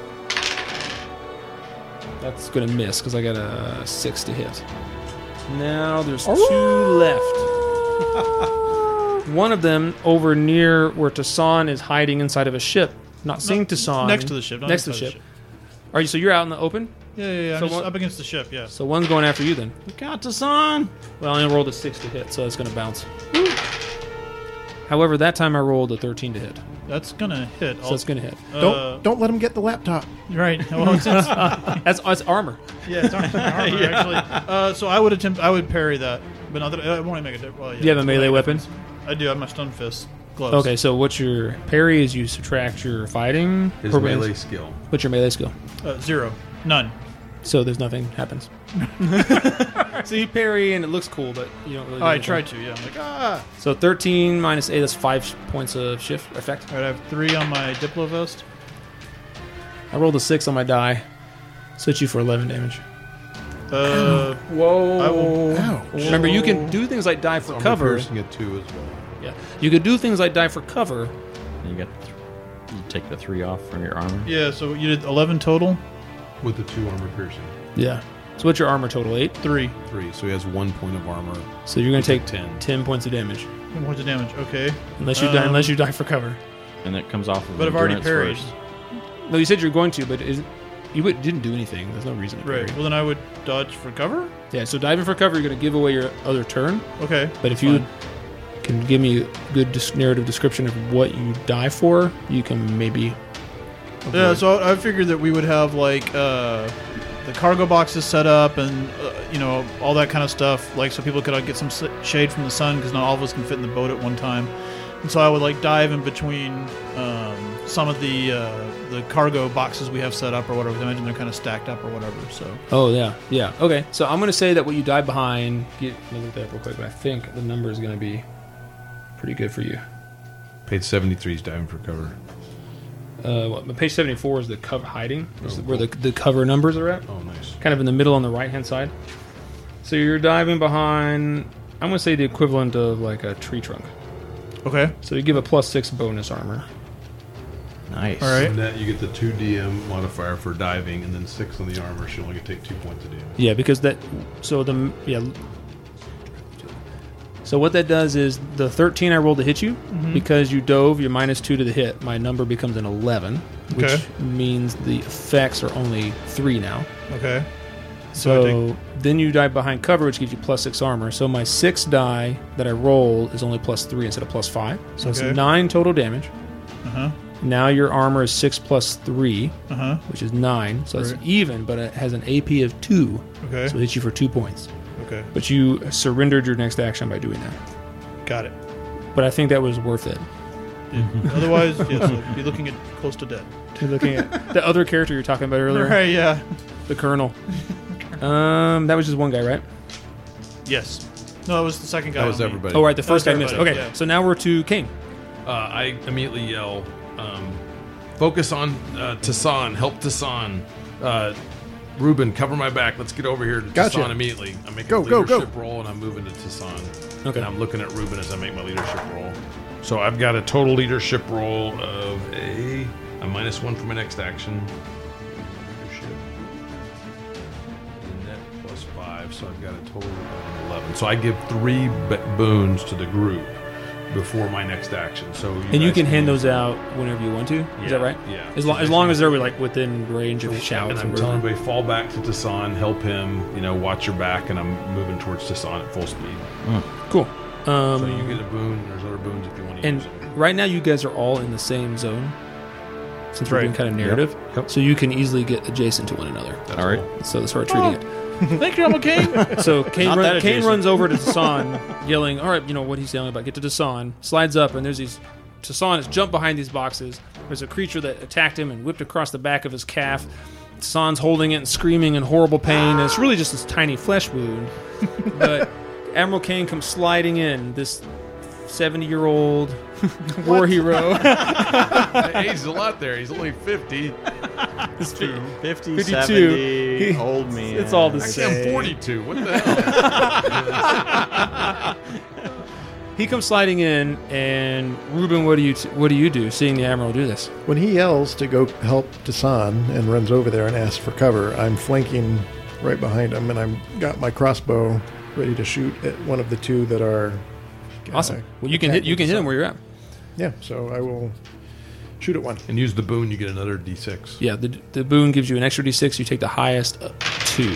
That's going to miss, because I got a 6 to hit. Now there's 2 left. One of them over near where Tassan is hiding inside of a ship. Not seeing Tassan. Next to the ship. Not Next to the inside ship. Are you? So you're out in the open. Yeah. I'm So just what- up against the ship. Yeah. So one's going after you then. Look out, Tassan! Well, I only rolled a 6 to hit, so it's going to bounce. However, that time I rolled a 13 to hit, That's gonna hit. so it's going to hit. Don't let him get the laptop. Right. Well, it's That's armor. yeah, it's armor actually. So I would parry that, but not that it won't make a difference. Well, yeah, Do you have a melee weapon? I do. I have my stun fist gloves. Okay, so what's your parry? Is you subtract your fighting? His Or- melee skill. What's your melee skill? 0, none. So there's nothing happens. So you parry and it looks cool, but you don't really. Do I anything. tried to. Yeah. I'm like So 13 minus 8, that's 5 points of shift effect. All right, I have 3 on my Diplo vest. I rolled a 6 on my die. So hit you for 11 damage. Whoa! I will. Ouch. Remember, you can do things like die for Armor cover. piercing at 2 as well. Yeah, you could do things like die for cover. You take the 3 off from your armor. Yeah. So you did 11 total. With the 2 armor piercing. Yeah. So what's your armor total? 8. 3. 3. So he has 1 point of armor. So you're going to take 10. 10 points of damage, 10 points of damage. Okay. unless you die. Unless you die for cover. And that comes off of But I've already endurance parried. first. No, you said you're going to, but didn't do anything. There's no reason to parry. Right. Well, then I would dodge for cover. Yeah. So diving for cover, you're going to give away your other turn. Okay. But if you Fine. can give me a good narrative description of what you die for, you can maybe. Yeah, so I figured that we would have like the cargo boxes set up and all that kind of stuff, like so people could get some shade from the sun because not all of us can fit in the boat at one time. And so I would like dive in between some of the cargo boxes we have set up or whatever. I imagine they're kind of stacked up or whatever. So Oh yeah. Okay. So I'm going to say that what you dive behind. Let me look that up real quick. But I think the number is going to be pretty good for you. Page 73 is diving for cover. Page 74 is the cover hiding, is where the cover numbers are at. Oh, nice. Kind of in the middle on the right hand side. So you're diving behind. I'm going to say the equivalent of like a tree trunk. okay, So you give a +6 bonus armor. Nice. all right. And that you get the 2 DM modifier for diving, and then 6 on the armor. So you only take 2 points of damage. Yeah, because that. So the yeah. So what that does is the 13 I rolled to hit you, because you dove, you're -2 to the hit. My number becomes an 11, which Okay. means the effects are only 3 now. Okay. So then you dive behind cover, which gives you +6 armor. So my 6 die that I roll is only +3 instead of +5. So Okay. it's 9 total damage. Uh huh. Now your armor is 6 + 3, Uh huh. which is 9. So it's Right. even, but it has an AP of 2. Okay. So it hits you for 2 points. Okay. But you surrendered your next action by doing that. Got it. But I think that was worth it. Otherwise, yes, I'd be looking at close to dead. You're looking at the other character you were talking about earlier, Right. Yeah. the Colonel. That was just one guy, right? Yes. No, it was the second guy. That was on me. everybody. Oh, right, the first guy was missed. everybody, Okay, yeah. so now we're to Kane. I immediately yell, focus on Tassan, help Tassan. Ruben, cover my back. Let's get over here to Gotcha. Tassan immediately. I'm making Go, a go, leadership go. roll, and I'm moving to Tassan. Okay. And I'm looking at Ruben as I make my leadership roll. So I've got a total leadership roll of a -1 for my next action. Leadership. And net +5, so I've got a total of 11. So I give 3 boons to the group before my next action. So And you guys can hand use those out whenever you want to. Is that Yeah, right? yeah. As, So as long as they're like within range of shouts. And or I'm whatever. telling everybody, fall back to Tassan, help him, watch your back, and I'm moving towards Tassan at full speed. Cool. So you get a boon, there's other boons if you want to And use them. right now, you guys are all in the same zone, since we're Right. doing kind of narrative. Yep. So you can easily get adjacent to one another. That's All right. cool. So that's how we're treating it. Thank you, Elmo King. So Kane, Not that Kane adjacent. runs over to Tassan, yelling, "All right, what he's yelling about? Get to Tassan." Slides up, and there's these. Tassan has jumped behind these boxes. There's a creature that attacked him and whipped across the back of his calf. Tassan's holding it and screaming in horrible pain. And it's really just this tiny flesh wound. But Admiral Kane comes sliding in. This 70-year-old war hero. He aged a lot there. He's only 50. 50, 52. 70, old man. It's all the Actually, same. I'm 42. What the hell? He comes sliding in, and Ruben, what do you do? Seeing the Admiral do this, When he yells to go help Tassan and runs over there and asks for cover, I'm flanking right behind him, and I've got my crossbow ready to shoot at one of the 2 that are. awesome. Well, you can hit him where you're at. Yeah, so I will Shoot at 1. And use the boon, you get another d6. Yeah, the boon gives you an extra d6. You take the highest of 2.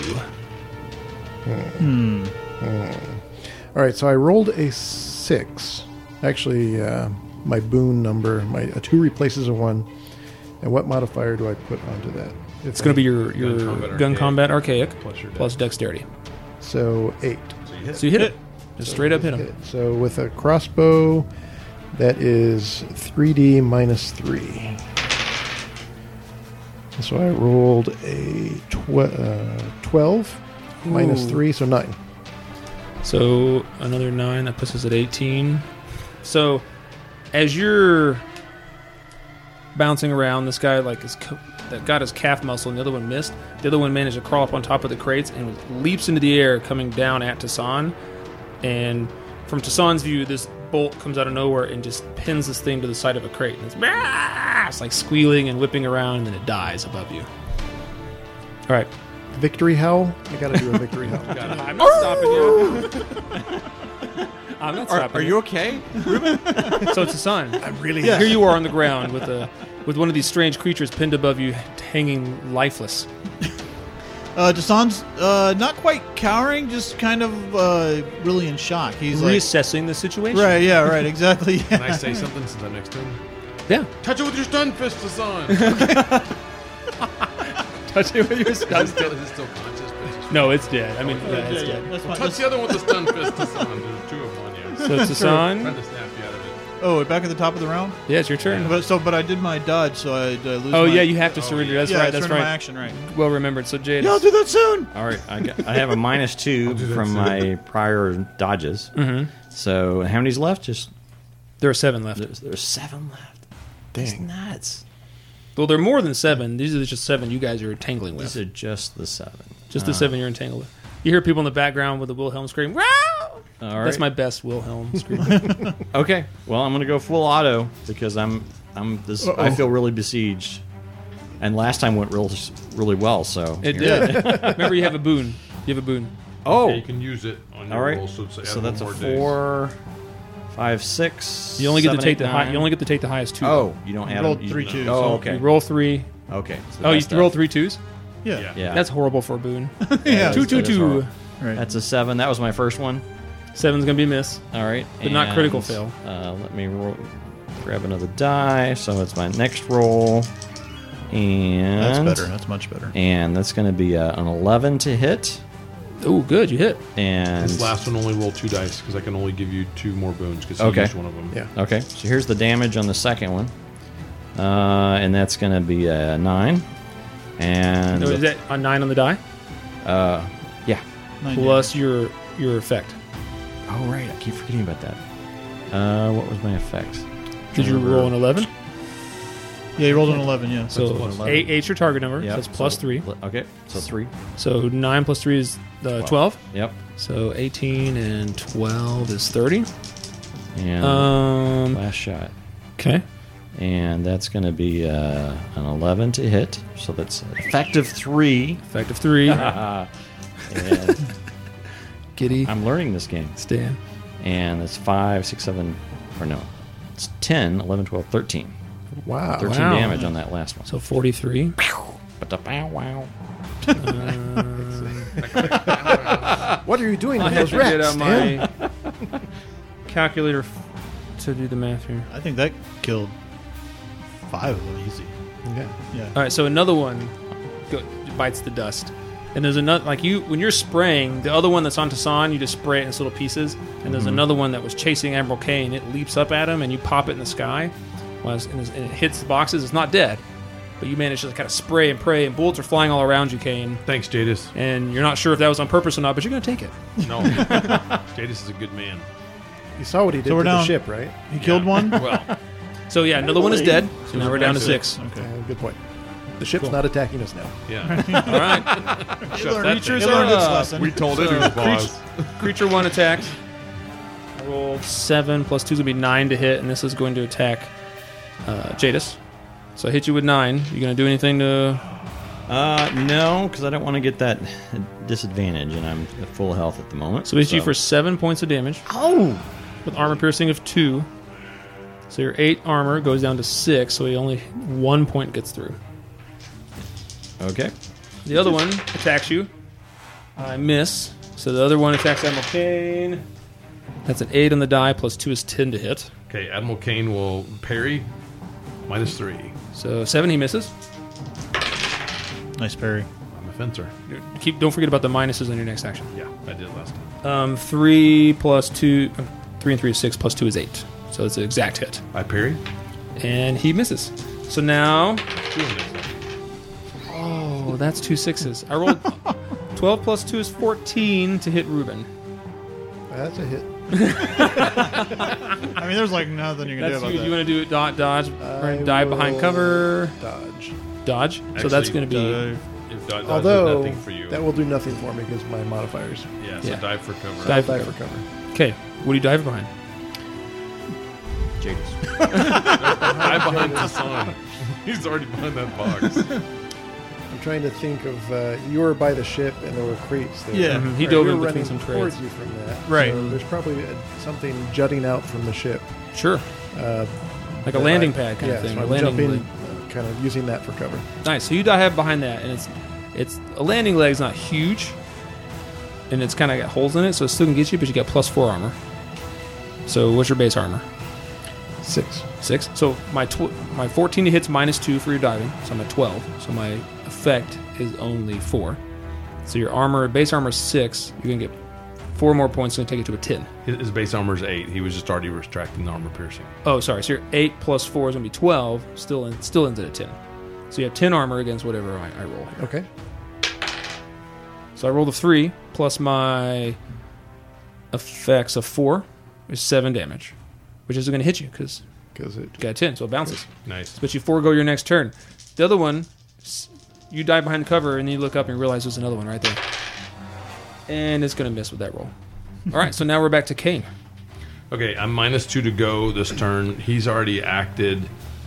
All right, so I rolled a 6. Actually, my boon number, a 2 replaces a 1. And what modifier do I put onto that? It's going to be your gun combat archaic Plus your plus dexterity. So 8. So you hit it. Just straight up hit him. So with a crossbow, that is 3d minus 3. So I rolled a 12 minus Ooh. 3, so 9. So another 9. That puts us at 18. So as you're bouncing around, this guy that got his calf muscle and the other one missed. The other one managed to crawl up on top of the crates and leaps into the air, coming down at Tassan. And from Tassan's view, this bolt comes out of nowhere and just pins this thing to the side of a crate. And it's like squealing and whipping around, and then it dies above you. All right. Victory howl? I gotta do a victory howl. I'm not stopping you. I'm not stopping Are you okay? So Tassan, I'm really here you are on the ground with one of these strange creatures pinned above you, hanging lifeless. Dasan's not quite cowering, just kind of really in shock. He's Reassessing the situation. right, yeah, right, exactly. Yeah. Can I say something since I'm next to him? Yeah. Touch it with your stun fist, Hassan. Touch it with your Is it still conscious? No, it's dead. I mean, yeah, it's dead. That's fine. Touch the other one with the stun fist, Hassan. There's 2 of 1 here. So Tassan, Trying to snap you out of it. Oh, back at the top of the round. yeah, it's your turn. But I did my dodge, so I lose. Oh my, yeah, you have to surrender. That's yeah, right. I That's surrender right. My action, right? Well remembered. So Jade. Yeah, I'll do that soon. All right, I have a minus 2 do that from soon. my prior dodges. Mm-hmm. So how many's left? Just There are 7 left. there's 7 left. That's Dang. nuts. Well, there are more than 7. These are just 7 you guys are entangling with. These are just the 7. Just the 7 you're entangled with. You hear people in the background with the Wilhelm scream. Wow! All right. That's my best Wilhelm scream. Okay. Well, I'm going to go full auto because I feel really besieged. And last time went really well. So It did. Remember, you have a boon. You have a boon. Oh, Yeah, you can use it on your all right. roll, so, it's So that's a more days. 4, 5, 6. You only get to 7, take 8, the high. 9. You only get to take the highest 2. Oh, you don't add rolled them. 3 twos. Oh, You okay. roll 3. Okay. So Oh, you that's roll tough. 3 2s. Yeah. Yeah. That's horrible for a boon. Yeah. 2 2 that is 2. horrible. Right. That's a 7. That was my first one. 7's gonna be a miss. All right. But not and, critical fail. Let me grab another die. So it's my next roll. And That's better. That's much better. And that's going to be an 11 to hit. Oh, good. You hit. And This last one only roll 2 dice because I can only give you 2 more boons because Okay. he used one of them. Yeah. okay, so here's the damage on the second one. And that's going to be a 9. And No, is that a 9 on the die? yeah. 9 Plus your effect. Oh, right. I keep forgetting about that. What was my effect? Did you roll an 11? Yeah, you rolled an 11. Yeah. So plus 8, 8's your target number. Yep. That's plus 3. Okay, so 3. So 9 plus 3 is 12. Yep. So 18 and 12 is 30. And last shot. Okay. And that's going to be an 11 to hit. So that's effective 3. Effective 3. And Giddy. I'm learning this game. Stan. And it's 5, 6, 7, or no. It's 10, 11, 12, 13. Wow. 13 Wow. damage on that last one. So 43. Wow. What are you doing I with have those to rats, get out Stan? my calculator to do the math here. I think that killed 5 of them easy. Yeah. Yeah. All right, so another one bites the dust. And there's another, like when you're spraying, the other one that's on Tassan, you just spray it in its little pieces. And there's another one that was chasing Admiral Kane. It leaps up at him, and you pop it in the sky. And it hits the boxes. It's not dead. But you manage to kind of spray and pray, and bullets are flying all around you, Kane. Thanks, Jadis. And you're not sure if that was on purpose or not, but you're going to take it. No. Jadis is a good man. You saw what he did So to we're the down. ship, right? He killed one. Well, So, yeah, another one is dead. So now we're down to 6. Okay. Good point. The ship's not attacking us now. yeah. All right. Creatures He learned his are lesson. We told it was boss. Creature 1 attacks. I rolled 7 plus 2 is going to be 9 to hit, and this is going to attack Jadis. So I hit you with 9. You going to do anything to... No, because I don't want to get that disadvantage, and I'm at full health at the moment. So we hit you for 7 points of damage Oh! with armor piercing of 2. So your 8 armor goes down to 6, so he only 1 point gets through. Okay. The other one attacks you. I miss. So the other one attacks Admiral Kane. That's an 8 on the die, plus 2 is 10 to hit. Okay, Admiral Kane will parry. -3. So 7, he misses. Nice parry. I'm a fencer. Don't forget about the minuses on your next action. Yeah, I did last time. 3 plus 2, 3 and 3 is 6, plus 2 is 8. So it's an exact hit. I parry. And he misses. So now, 2 on this one. oh, that's 2 6s. I rolled 12 plus 2 is 14 to hit Ruben. That's a hit. I mean, there's like nothing you can do That's about you. that. You want to do dodge, or I dive behind will cover, Dodge. dodge. So Actually, that's going to be If dodge does Although nothing for you. that will do nothing for me because my modifiers. Yeah, so Yeah. dive for cover. Dive. Dive for cover. okay. What do you dive behind? Jadis. Dive behind Tassan. He's already behind that box. I'm trying to think of you were by the ship and there were crates there. Yeah. Mhm, he Right, dove we in were between running some towards crates. you from that. Right. So there's probably something jutting out from the ship. Sure, Uh, like a that landing I- pad kind yeah, of thing. So or I'm landing jumping, leg. kind of using that for cover. Nice. So you dive behind that, and it's a landing leg's not huge, and it's kind of got holes in it, so it still can get you, but you got +4 armor. So what's your base armor? 6. 6. So my 14 hits -2 for your diving, so I'm at 12. So my effect is only 4. So your armor, base armor is 6. You're gonna get 4 more points, and take it to a 10. His base armor is 8. He was just already retracting the armor piercing. Oh, sorry. So your 8 plus 4 is gonna be 12. Still ends at a 10. So you have 10 armor against whatever I roll here. Okay. So I rolled a 3 plus my effects of 4 is 7 damage, which isn't going to hit you because Because it. you got a 10, so it bounces. Nice. But you forego your next turn. The other one, you dive behind cover and then you look up and you realize there's another one right there. And it's going to miss with that roll. All right, so now we're back to Kane. Okay, I'm -2 to go this turn. He's already acted.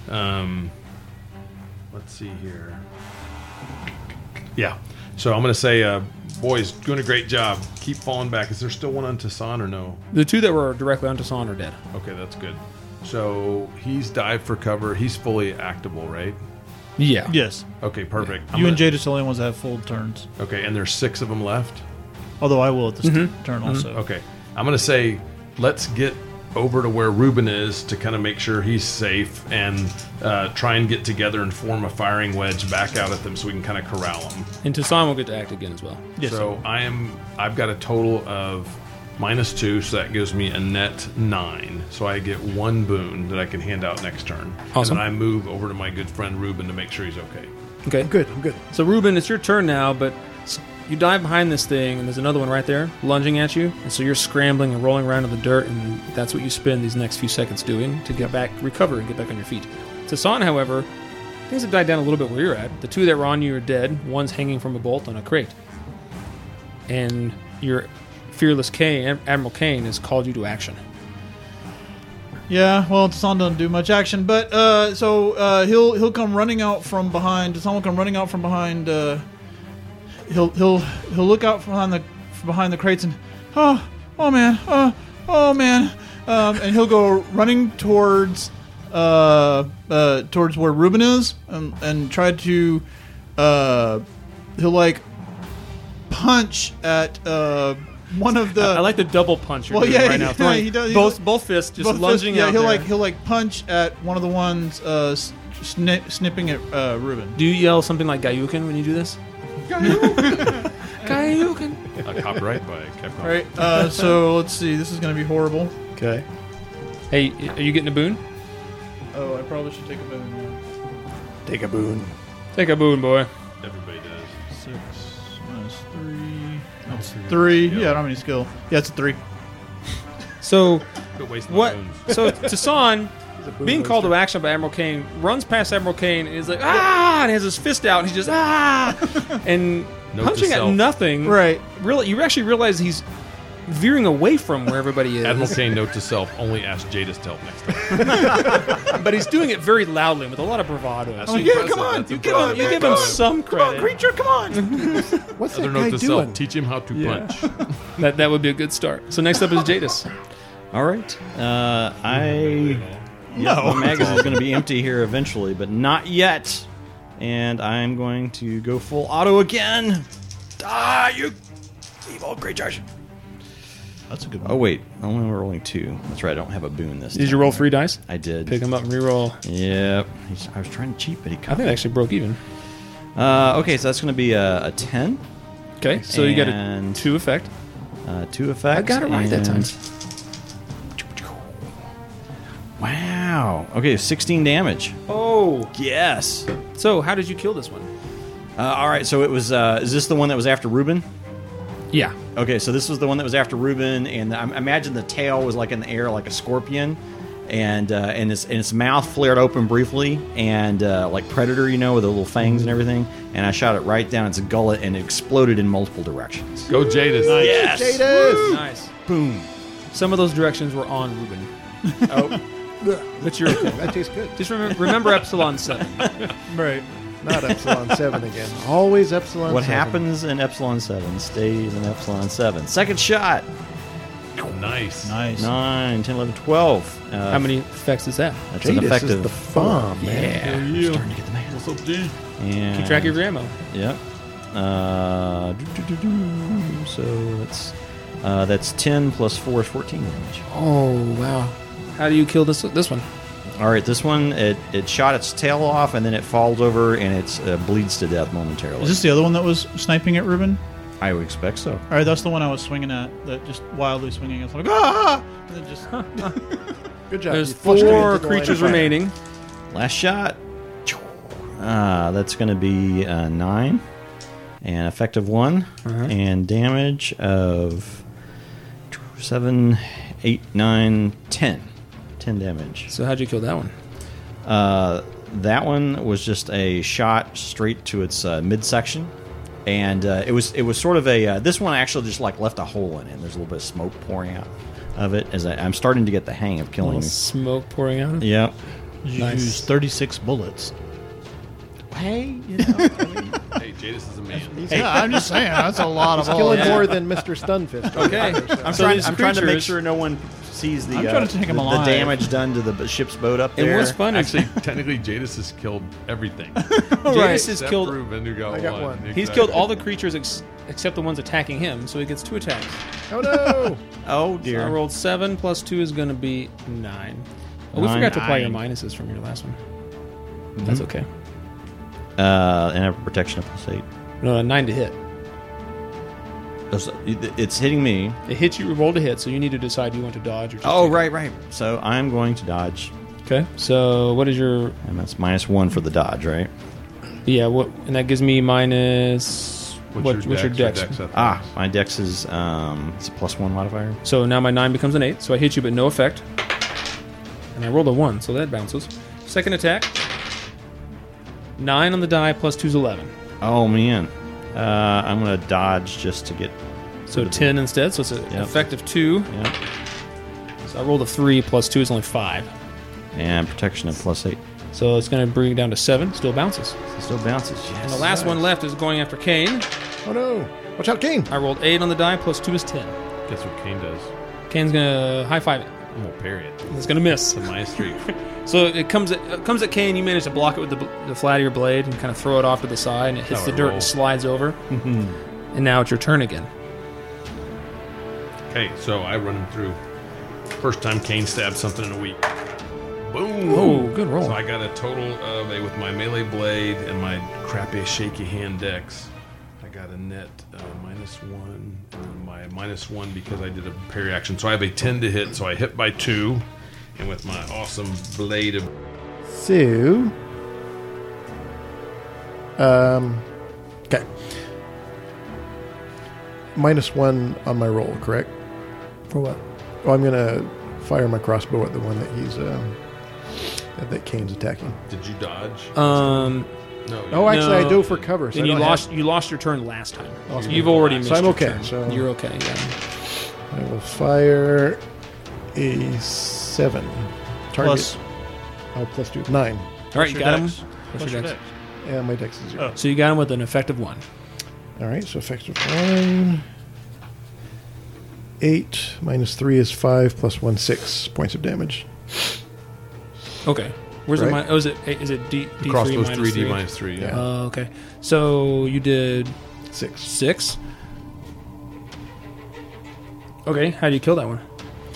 Let's see here. Yeah. So I'm going to say, boys, doing a great job. Keep falling back. Is there still one on Tassan or no? The 2 that were directly onto Son are dead. Okay, that's good. So he's dived for cover. He's fully actable, right? Yeah. Yes. Okay, perfect. I'm You and gonna- Jadis are the only ones that have full turns. Okay, and there's 6 of them left. Although I will at this turn also. Okay, I'm going to say let's get over to where Ruben is to kind of make sure he's safe and try and get together and form a firing wedge back out at them so we can kind of corral them. And Tassan will get to act again as well. Yes. So I've got a total of -2, so that gives me a net 9. So I get 1 boon that I can hand out next turn. Awesome. And then I move over to my good friend Ruben to make sure he's okay. Okay. I'm good. I'm good. So Ruben, it's your turn now, but you dive behind this thing, and there's another one right there lunging at you, and so you're scrambling and rolling around in the dirt, and that's what you spend these next few seconds doing to get back, recover, and get back on your feet. Tassan, however, things have died down a little bit where you're at. The 2 that were on you are dead. One's hanging from a bolt on a crate, and your fearless Kane, Admiral Kane, has called you to action. Yeah, well, Tassan doesn't do much action, but he'll come running out from behind. Tassan will come running out from behind. He'll look out from behind the crates and oh man, and he'll go running towards where Ruben is and try to he'll like punch at one of the. I like the double punch you're Well, doing yeah, right now. yeah, Throwing he does- both fists just both lunging fists, yeah, out there. he'll punch at one of the ones snipping at Ruben. Do you yell something like Gayukin when you do this? Gayukin. Copyright by Capcom. All right, so let's see. This is going to be horrible. Okay. Hey, are you getting a boon? Oh, I probably should take a boon. Take a boon. Take a boon, boy. Everybody does. 6 minus 3. That's 3. Yeah, I don't have any skill. Yeah, it's a 3. So Quit wasting my what? boons. So Tassan, He's a boon being called to waster. action by Admiral Kane, runs past Admiral Kane and is like and has his fist out and he's just and Note to punching at self. nothing. Right. Really, you actually realize he's veering away from where everybody is. Admiral Kane, note to self, only ask Jadis to help next time. But he's doing it very loudly with a lot of bravado. That's So impressive. come on, That's you impressive. you give him some credit. Creature, come on! What's Other that note guy to doing? self, teach him how to Yeah. punch. That would be a good start. So next up is Jadis. All right. I My magazine's going to be empty here eventually, but not yet. And I'm going to go full auto again. Ah, you evil creatures. That's a good one. Oh, wait. I'm only rolling 2. That's right. I don't have a boon this time. Did you roll 3 dice? I did. Pick them up and reroll. Yep. I was trying to cheat, but he I caught think me. it actually broke even. Okay, so that's going to be a 10. Okay, so you get a And- 2 effect. 2 effects. I got it right that time. and- Wow. Okay, 16 damage. Oh. Yes. So how did you kill this one? All right, so it was. Is this the one that was after Reuben? Yeah. Okay, so this was the one that was after Reuben, and I imagine the tail was like in the air, like a scorpion, and its mouth flared open briefly, and like Predator, you know, with the little fangs and everything. And I shot it right down its gullet, and it exploded in multiple directions. Go Jadis. Yes. Jadis! Nice. Boom. Some of those directions were on Ruben. Oh, But you're okay. That tastes good. Just remember Epsilon 7. Right. Not Epsilon 7 again. Always Epsilon what 7. happens in Epsilon 7 stays in Epsilon 7. Second shot. Nice. Nice. 9, 10, 11, 12. How many effects is that? That's an Jadis effective. is the bomb, man. Yeah. I'm starting to get the man. What's up, D? And Keep track of your ammo. Yep. So that's 10 plus 4 is 14 damage. Oh, wow. How do you kill this one? All right, this one it shot its tail off and then it falls over and it bleeds to death momentarily. Is this the other one that was sniping at Ruben? I would expect so. All right, that's the one I was swinging at. That just wildly swinging. It's like ah, and then just Good job. There's You flushed it 4 into the line of creatures fire. remaining. Last shot. That's going to be 9 and effective 1 and damage of 7, 8, 9, 10. 10 damage. So how'd you kill that one? That one was just a shot straight to its midsection, and it was sort of a. This one actually just like left a hole in it. There's a little bit of smoke pouring out of it as I'm starting to get the hang of killing. Smoke pouring out. Yep. you Nice. use 36 bullets. Hey, you know, I mean, Hey, Jadis is a man. Yeah, I'm just saying that's a lot of Killing bullets. more than Mr. Stunfist. Okay. I'm So trying. these I'm trying to make creatures- sure no one sees the I'm trying to take 'em the alive. damage done to the ship's boat up And there. what's fun is Actually, technically, Jadis has killed everything. Jadis has Except killed. Ruben, who got I got one. one. He's killed all the creatures except the ones attacking him, so he gets 2 attacks. Oh no! Oh So dear. I rolled 7 plus 2 is going to be 9. Oh, we 9. forgot to apply your minuses from your last one. That's okay. And I have protection of plus 8. No, 9 to hit. It's hitting me. It hits you, rolled a hit, so you need to decide do you want to dodge or just Oh, take it. right. So I'm going to dodge, Okay, so what is your... and that's -1 for the dodge, right? Yeah, what? And that gives me minus... What's your dex? My dex is it's a +1 modifier. So now my 9 becomes an 8, so I hit you but no effect. And I rolled a 1, so that bounces. Second attack. 9 on the die plus 2 is 11. Oh man, I'm gonna dodge just to get. So 10 instead, so it's an Yep. effective 2. Yeah, So I rolled a 3 plus 2 is only 5. and protection of +8. So it's going to bring it down to 7, still bounces. It still bounces. Yes. And the last one left is going after Kane. Oh no! Watch out, Kane! I rolled 8 on the die plus 2 is 10. Guess what Kane does? Kane's going to high five it. I'm gonna parry it. It's going to miss. It's a minus 3. So it comes at Kane. You manage to block it with the flat of your blade and kind of throw it off to the side, and it hits How the it dirt and rolls. slides over. And now it's your turn again. Okay, so I run him through. First time Kane stabbed something in a week. Boom! Oh, good roll. So I got a total of with my melee blade and my crappy shaky hand dex. I got a net -1 and my -1 because I did a parry action. So I have a 10 to hit. So I hit by 2, and with my awesome blade of So, okay. -1 on my roll, correct? For what? Oh, I'm gonna fire my crossbow at the one that he's that Kane's attacking. did you dodge? Um, no. Oh, actually, No. I do for cover. So and I you don't lost your turn last time. Lost You've my- already so missed I'm your okay, turn. so- You're okay, yeah. have. I will fire a 7. Target. Plus, Plus 2. 9. All right, you got him. dex? What's your dex? Yeah, my dex is 0. So you got him with an effective 1. All right, so effective 1. 8 minus 3 is 5 plus 1, 6 points of damage. Okay. Where's Right. the is it D D3 Crossbow's minus 3D 3? minus 3. Yeah. Oh, okay. So you did 6. 6. Okay. How do you kill that one?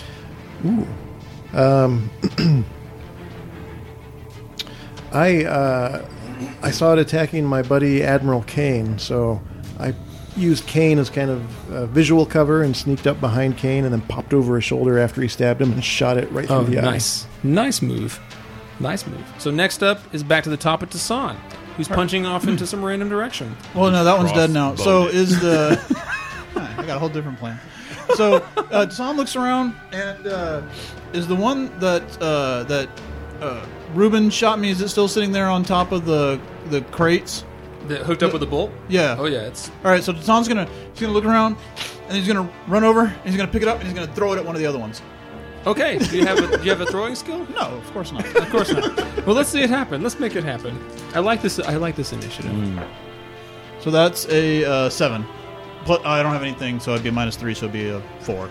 I saw it attacking my buddy Admiral Kane, so I used Kane as kind of visual cover and sneaked up behind Kane and then popped over his shoulder after he stabbed him and shot it right through Oh, the eye. nice move. So next up is back to the top at Tassan, who's punching off into some random direction. Well, no, that one's dead now. So Crossbowed it. is the... I got a whole different plan. So Tom looks around, and is the one that Ruben shot me, is it still sitting there on top of the crates? Hooked up with a bolt? Yeah. Oh yeah, it's All right, so Tom's gonna look around, and he's gonna run over, and he's gonna pick it up, and he's gonna throw it at one of the other ones. okay. Do you have a throwing skill? No, of course not. Of course not. Well, let's see it happen. Let's make it happen. I like this initiative. So that's a 7. Plus, I don't have anything, so it'd be a -3, so it'd be a 4.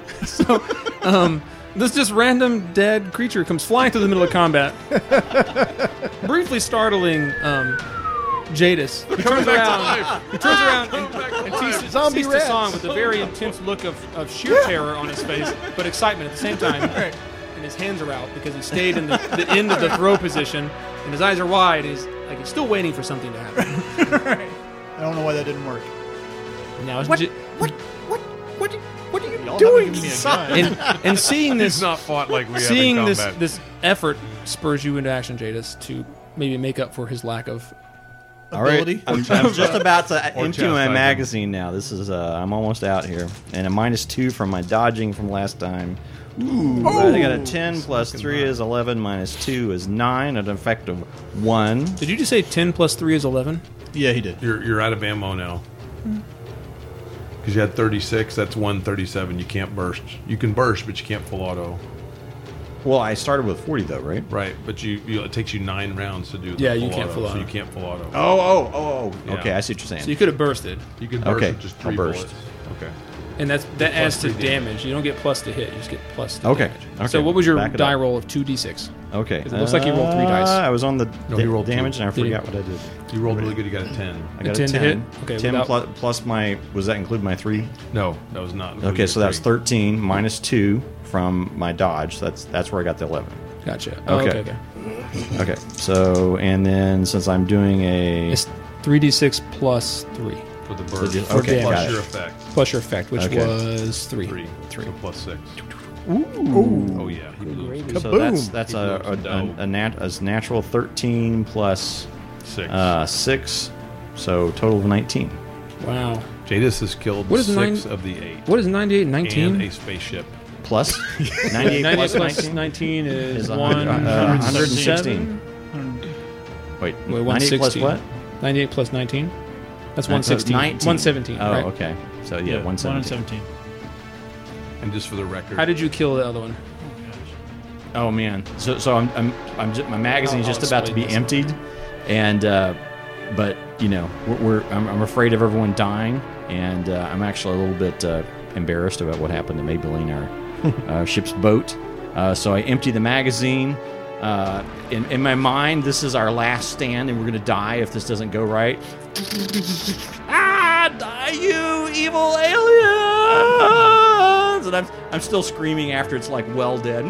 This just random dead creature comes flying through the middle of combat, briefly startling Jadis. He turns around and sees Zombie rats. Tassan with a very intense look of sheer terror on his face, but excitement at the same time. And his hands are out because he stayed in the end of the throw position, and his eyes are wide. He's still waiting for something to happen. I don't know why that didn't work. Now, What are you doing, doing? Me a gun. and seeing this He's not fought like we have seeing in this combat. this effort spurs you into action, Jadis, to maybe make up for his lack of. All right, Ability. I'm just about to Or empty my chastise magazine now. This is I'm almost out here, and a -2 from my dodging from last time. Ooh, I got a 10 plus 3 is 11 minus 2 is 9, an effect of 1. Did you just say 10 plus 3 is 11? Yeah, he did. You're out of ammo now. Because you had 36, that's 137. You can't burst. You can burst, but you can't full auto. Well, I started with 40 though, right? Right, but it takes you 9 rounds to do the Yeah, full you can't auto, full so auto. you can't full auto. Oh. Yeah. Okay, I see what you're saying. So you could have bursted, You can burst Okay, with just I'll 3 burst. bullets. Okay. and that Plus adds to 3 damage. You don't get plus to hit; you just get plus to Okay, damage. okay, So what was your back it die up. roll of 2d6? Okay. 'Cause it looks like you rolled 3 dice. I was on the No, he rolled damage, 2. and I Did he? forgot what I did. You rolled really good, you got a 10. I got 10 a to 10. hit? Okay, 10 without- plus my, was that include my 3? No, that was not. Okay, so that's 13 minus 2 from my dodge. That's where I got the 11. Gotcha. Oh, Okay. okay. Okay, so, and then since I'm doing a... It's 3d6 plus 3 For the burst. Okay, For damage. got Plus it. your effect. plus your effect, which Okay. was 3. 3. 3. So plus 6. Ooh. Oh, yeah. He blew gravy. So Kaboom. that's He blew some a natural 13 plus 6. 6, so total of 19. Wow. Jadis has killed What is 6 nine- of the 8. What is 98 And 19? a spaceship. Plus 98 98 plus plus 19? 19 is Is 116. Wait, 98 plus 116. what? 98 plus 19? That's 116. 19. 117, Oh, right? okay. So yeah, 117. 117. And just for the record, How did you kill the other one? Oh man. So I'm just, my magazine's I'll just about to be explain emptied, and but you know I'm afraid of everyone dying, and I'm actually a little bit embarrassed about what happened to Maybelline, our ship's boat. So I empty the magazine. In my mind, this is our last stand, and we're gonna die if this doesn't go right. Die, you evil aliens! And I'm still screaming after it's like well dead.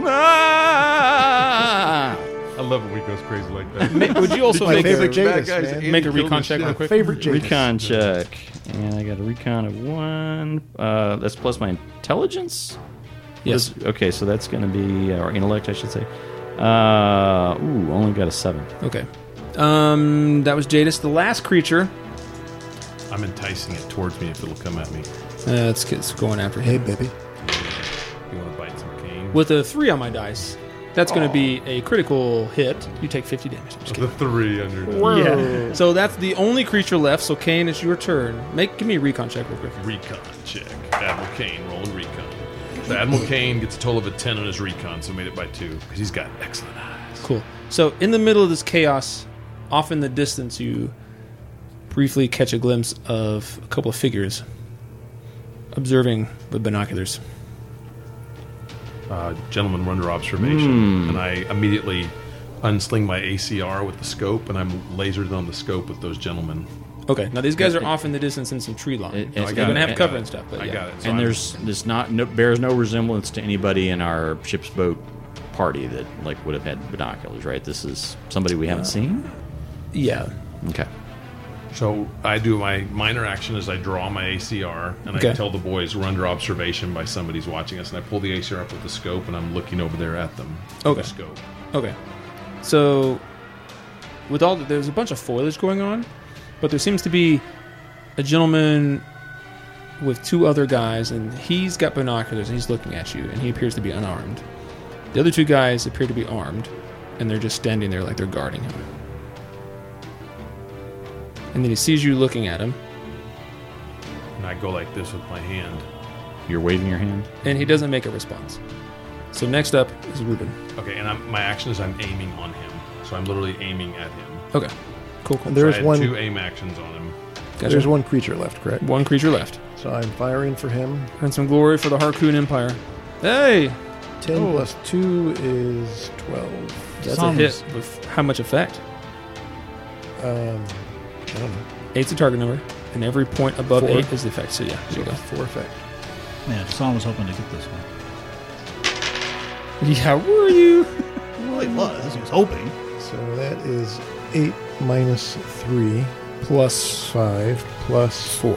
I love when we goes crazy like that. Would you also My make favorite a, Jadis, guys, man. Andy make a killed recon his check ship. real quick? Favorite Jadis. Recon check, and I got a recon of 1. That's plus my intelligence. Yes. Okay, so that's going to be or intellect, I should say. Only got a 7. Okay. That was Jadis. The last creature. I'm enticing it towards me if it'll come at me. It's going after Hey, him. baby. You want to bite some cane? With a 3 on my dice, that's going to be a critical hit. You take 50 damage. I'm just The kidding. 3 under the Yeah. So that's the only creature left. So Kane, it's your turn. Give me a recon check real quick. recon check. Admiral Kane rolling recon. So Admiral Kane gets a total of a 10 on his recon, so made it by 2 because he's got excellent eyes. Cool. So in the middle of this chaos, off in the distance, you briefly catch a glimpse of a couple of figures observing with binoculars. Gentlemen, we're under observation, and I immediately unsling my ACR with the scope, and I'm lasered on the scope with those gentlemen. Okay, now these guys are off in the distance in some tree line. I They're got going to it. have cover and stuff. But I yeah. got it. So And I'm- bears no resemblance to anybody in our ship's boat party that like would have had binoculars, right? This is somebody we haven't seen. Yeah. Okay. So I do my minor action is I draw my ACR, and Okay. I tell the boys we're under observation by somebody's watching us, and I pull the ACR up with the scope, and I'm looking over there at them. with Okay. The scope. Okay. So, with all there's a bunch of foliage going on, but there seems to be a gentleman with two other guys, and he's got binoculars, and he's looking at you, and he appears to be unarmed. The other two guys appear to be armed, and they're just standing there like they're guarding him. And then he sees you looking at him, And I go like this with my hand. You're waving your hand. and he doesn't make a response. So next up is Ruben. Okay, and my action is I'm aiming on him. So I'm literally aiming at him. Okay. Cool. And So I there's had one. 2 aim actions on him. Gotcha. There's one creature left, correct? One creature left. So I'm firing for him. And some glory for the Harkoon Empire. Hey! 10 plus 2 is 12. That's Sounds- a hit with how much effect? I don't know. 8's the target number, and every point above 4. 8 is the effect. So yeah, there you go. 4 effect. Man, Hassan was hoping to get this one. Yeah, were you? Well, he was. He was hoping. So that is 8 minus 3 Plus 5 plus 4.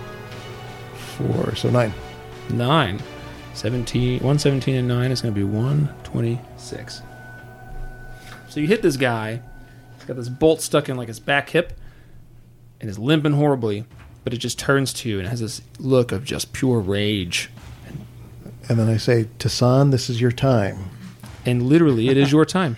4. So 9. 9. 17. 117 and 9 is going to be 126. So you hit this guy. He's got this bolt stuck in like his back hip, and is limping horribly, but it just turns to you and it has this look of just pure rage. And then I say, Tassan, this is your time. And literally, it is your time.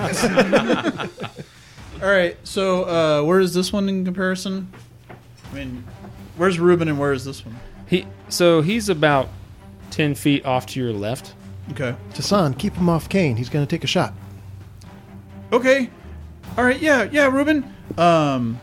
All right, so where is this one in comparison? I mean, where's Ruben and where is this one? He's about 10 feet off to your left. Okay. Tassan, keep him off Kane. He's going to take a shot. Okay. All right. Yeah, Ruben. And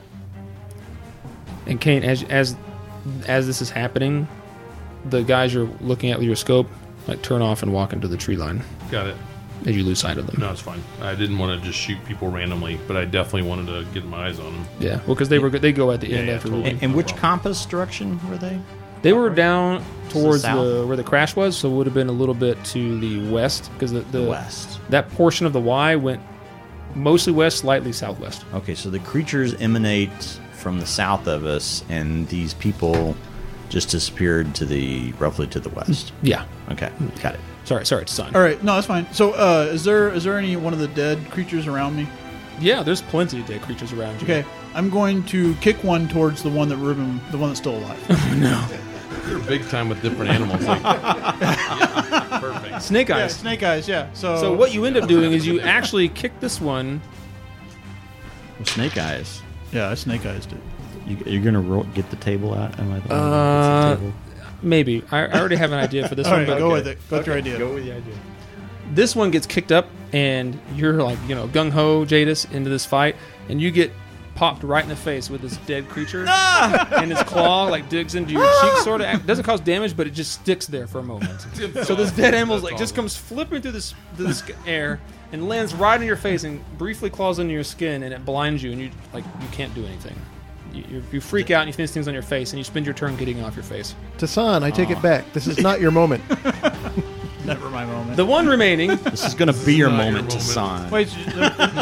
Kane, as this is happening, the guys you're looking at with your scope like turn off and walk into the tree line Got it. as you lose sight of them. No, it's fine. I didn't want to just shoot people randomly, but I definitely wanted to get my eyes on them. Yeah, well, because they go at the end Yeah, after totally. Ruben. And which compass direction were they? They were down towards south? where the crash was, so it would have been a little bit to the west because the West. that portion of the Y went mostly west, slightly southwest. Okay, so the creatures emanate from the south of us, and these people just disappeared to roughly to the west. Yeah, Okay, got it. sorry, it's sun. All right. No, that's fine. So, is there any one of the dead creatures around me? Yeah, there's plenty of dead creatures around you. Okay. I'm going to kick one towards the one that's still alive. No, You're big time with different animals. Like, yeah, perfect. snake Yeah, eyes. snake eyes. Yeah. So what you end up doing is you actually kick this one. Well, snake eyes. Yeah, I snake eyes did. You're gonna get the table out? Am I the one that Uh, gets the table? Maybe I already have an idea for this All one, right, but go with it. Go with your idea. with the idea. this one gets kicked up, and you're like gung ho Jadis into this fight, and you get popped right in the face with this dead creature, and his claw like digs into your cheek, sort of doesn't cause damage, but it just sticks there for a moment. So this dead animal like just comes flipping through this air and lands right in your face and briefly claws into your skin, and it blinds you, and you can't do anything. You freak out and you finish things on your face, and you spend your turn getting off your face. Tassan, I take it back. This is not your moment. Never my moment. The one remaining, This is gonna be your not your moment to moment. sign. Wait, did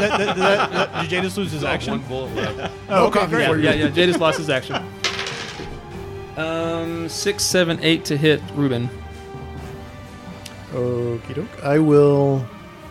Jadis lose his action? One bullet left. Oh, okay, great. yeah, Jadis lost his action. 6, 7, 8 to hit Ruben. Okie doke. I will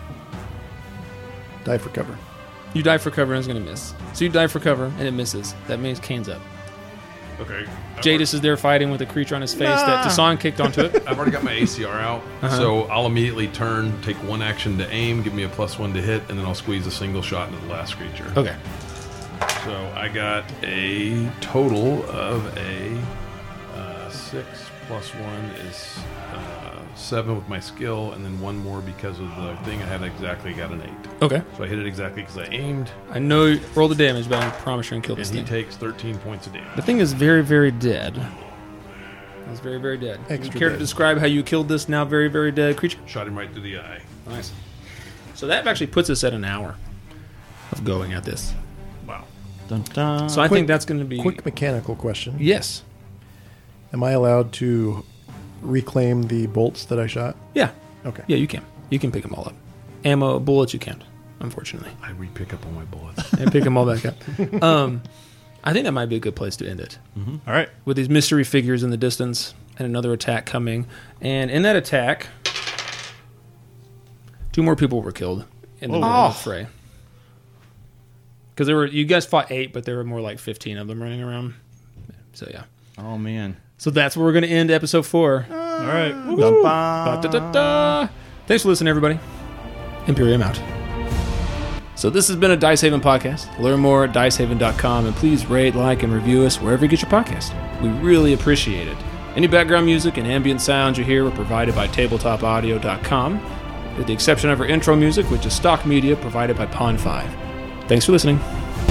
die for cover. You die for cover and it's going to miss. So you die for cover and it misses. That means Kane's up. Okay. Jadis is there fighting with a creature on his face that Tassan kicked onto it. I've already got my ACR out, so I'll immediately turn, take one action to aim, give me a +1 to hit, and then I'll squeeze a single shot into the last creature. Okay. So I got a total of a 6 plus 1 is 7 with my skill, and then one more because of the thing I had exactly got an 8. Okay. So I hit it exactly because I aimed, I know you roll the damage, but I promise you're going to kill and this he thing. takes 13 points of damage. The thing is very, very dead. It's very, very dead. Extra you care to dead. describe how you killed this now very, very dead creature? Shot him right through the eye. Nice. So that actually puts us at an hour. of going at this. Wow. Dun, dun. So I think that's going to be Quick mechanical question. Yes. Am I allowed to reclaim the bolts that I shot? Yeah. Okay. Yeah, you can. You can pick them all up. Ammo, bullets, you can't. Unfortunately, I re-pick up all my bullets. and pick them all back up. I think that might be a good place to end it. All right. With these mystery figures in the distance and another attack coming. And in that attack, 2 more people were killed in the fray. Because you guys fought 8, but there were more like 15 of them running around. So yeah. Oh, man. So that's where we're going to end episode 4. All right. Dun, dun. Ba-da-da-da. Thanks for listening, everybody. Imperium out. So this has been a Dice Haven podcast. Learn more at dicehaven.com, and please rate, like, and review us wherever you get your podcast. We really appreciate it. Any background music and ambient sounds you hear were provided by tabletopaudio.com, with the exception of our intro music, which is stock media provided by Pond5. Thanks for listening.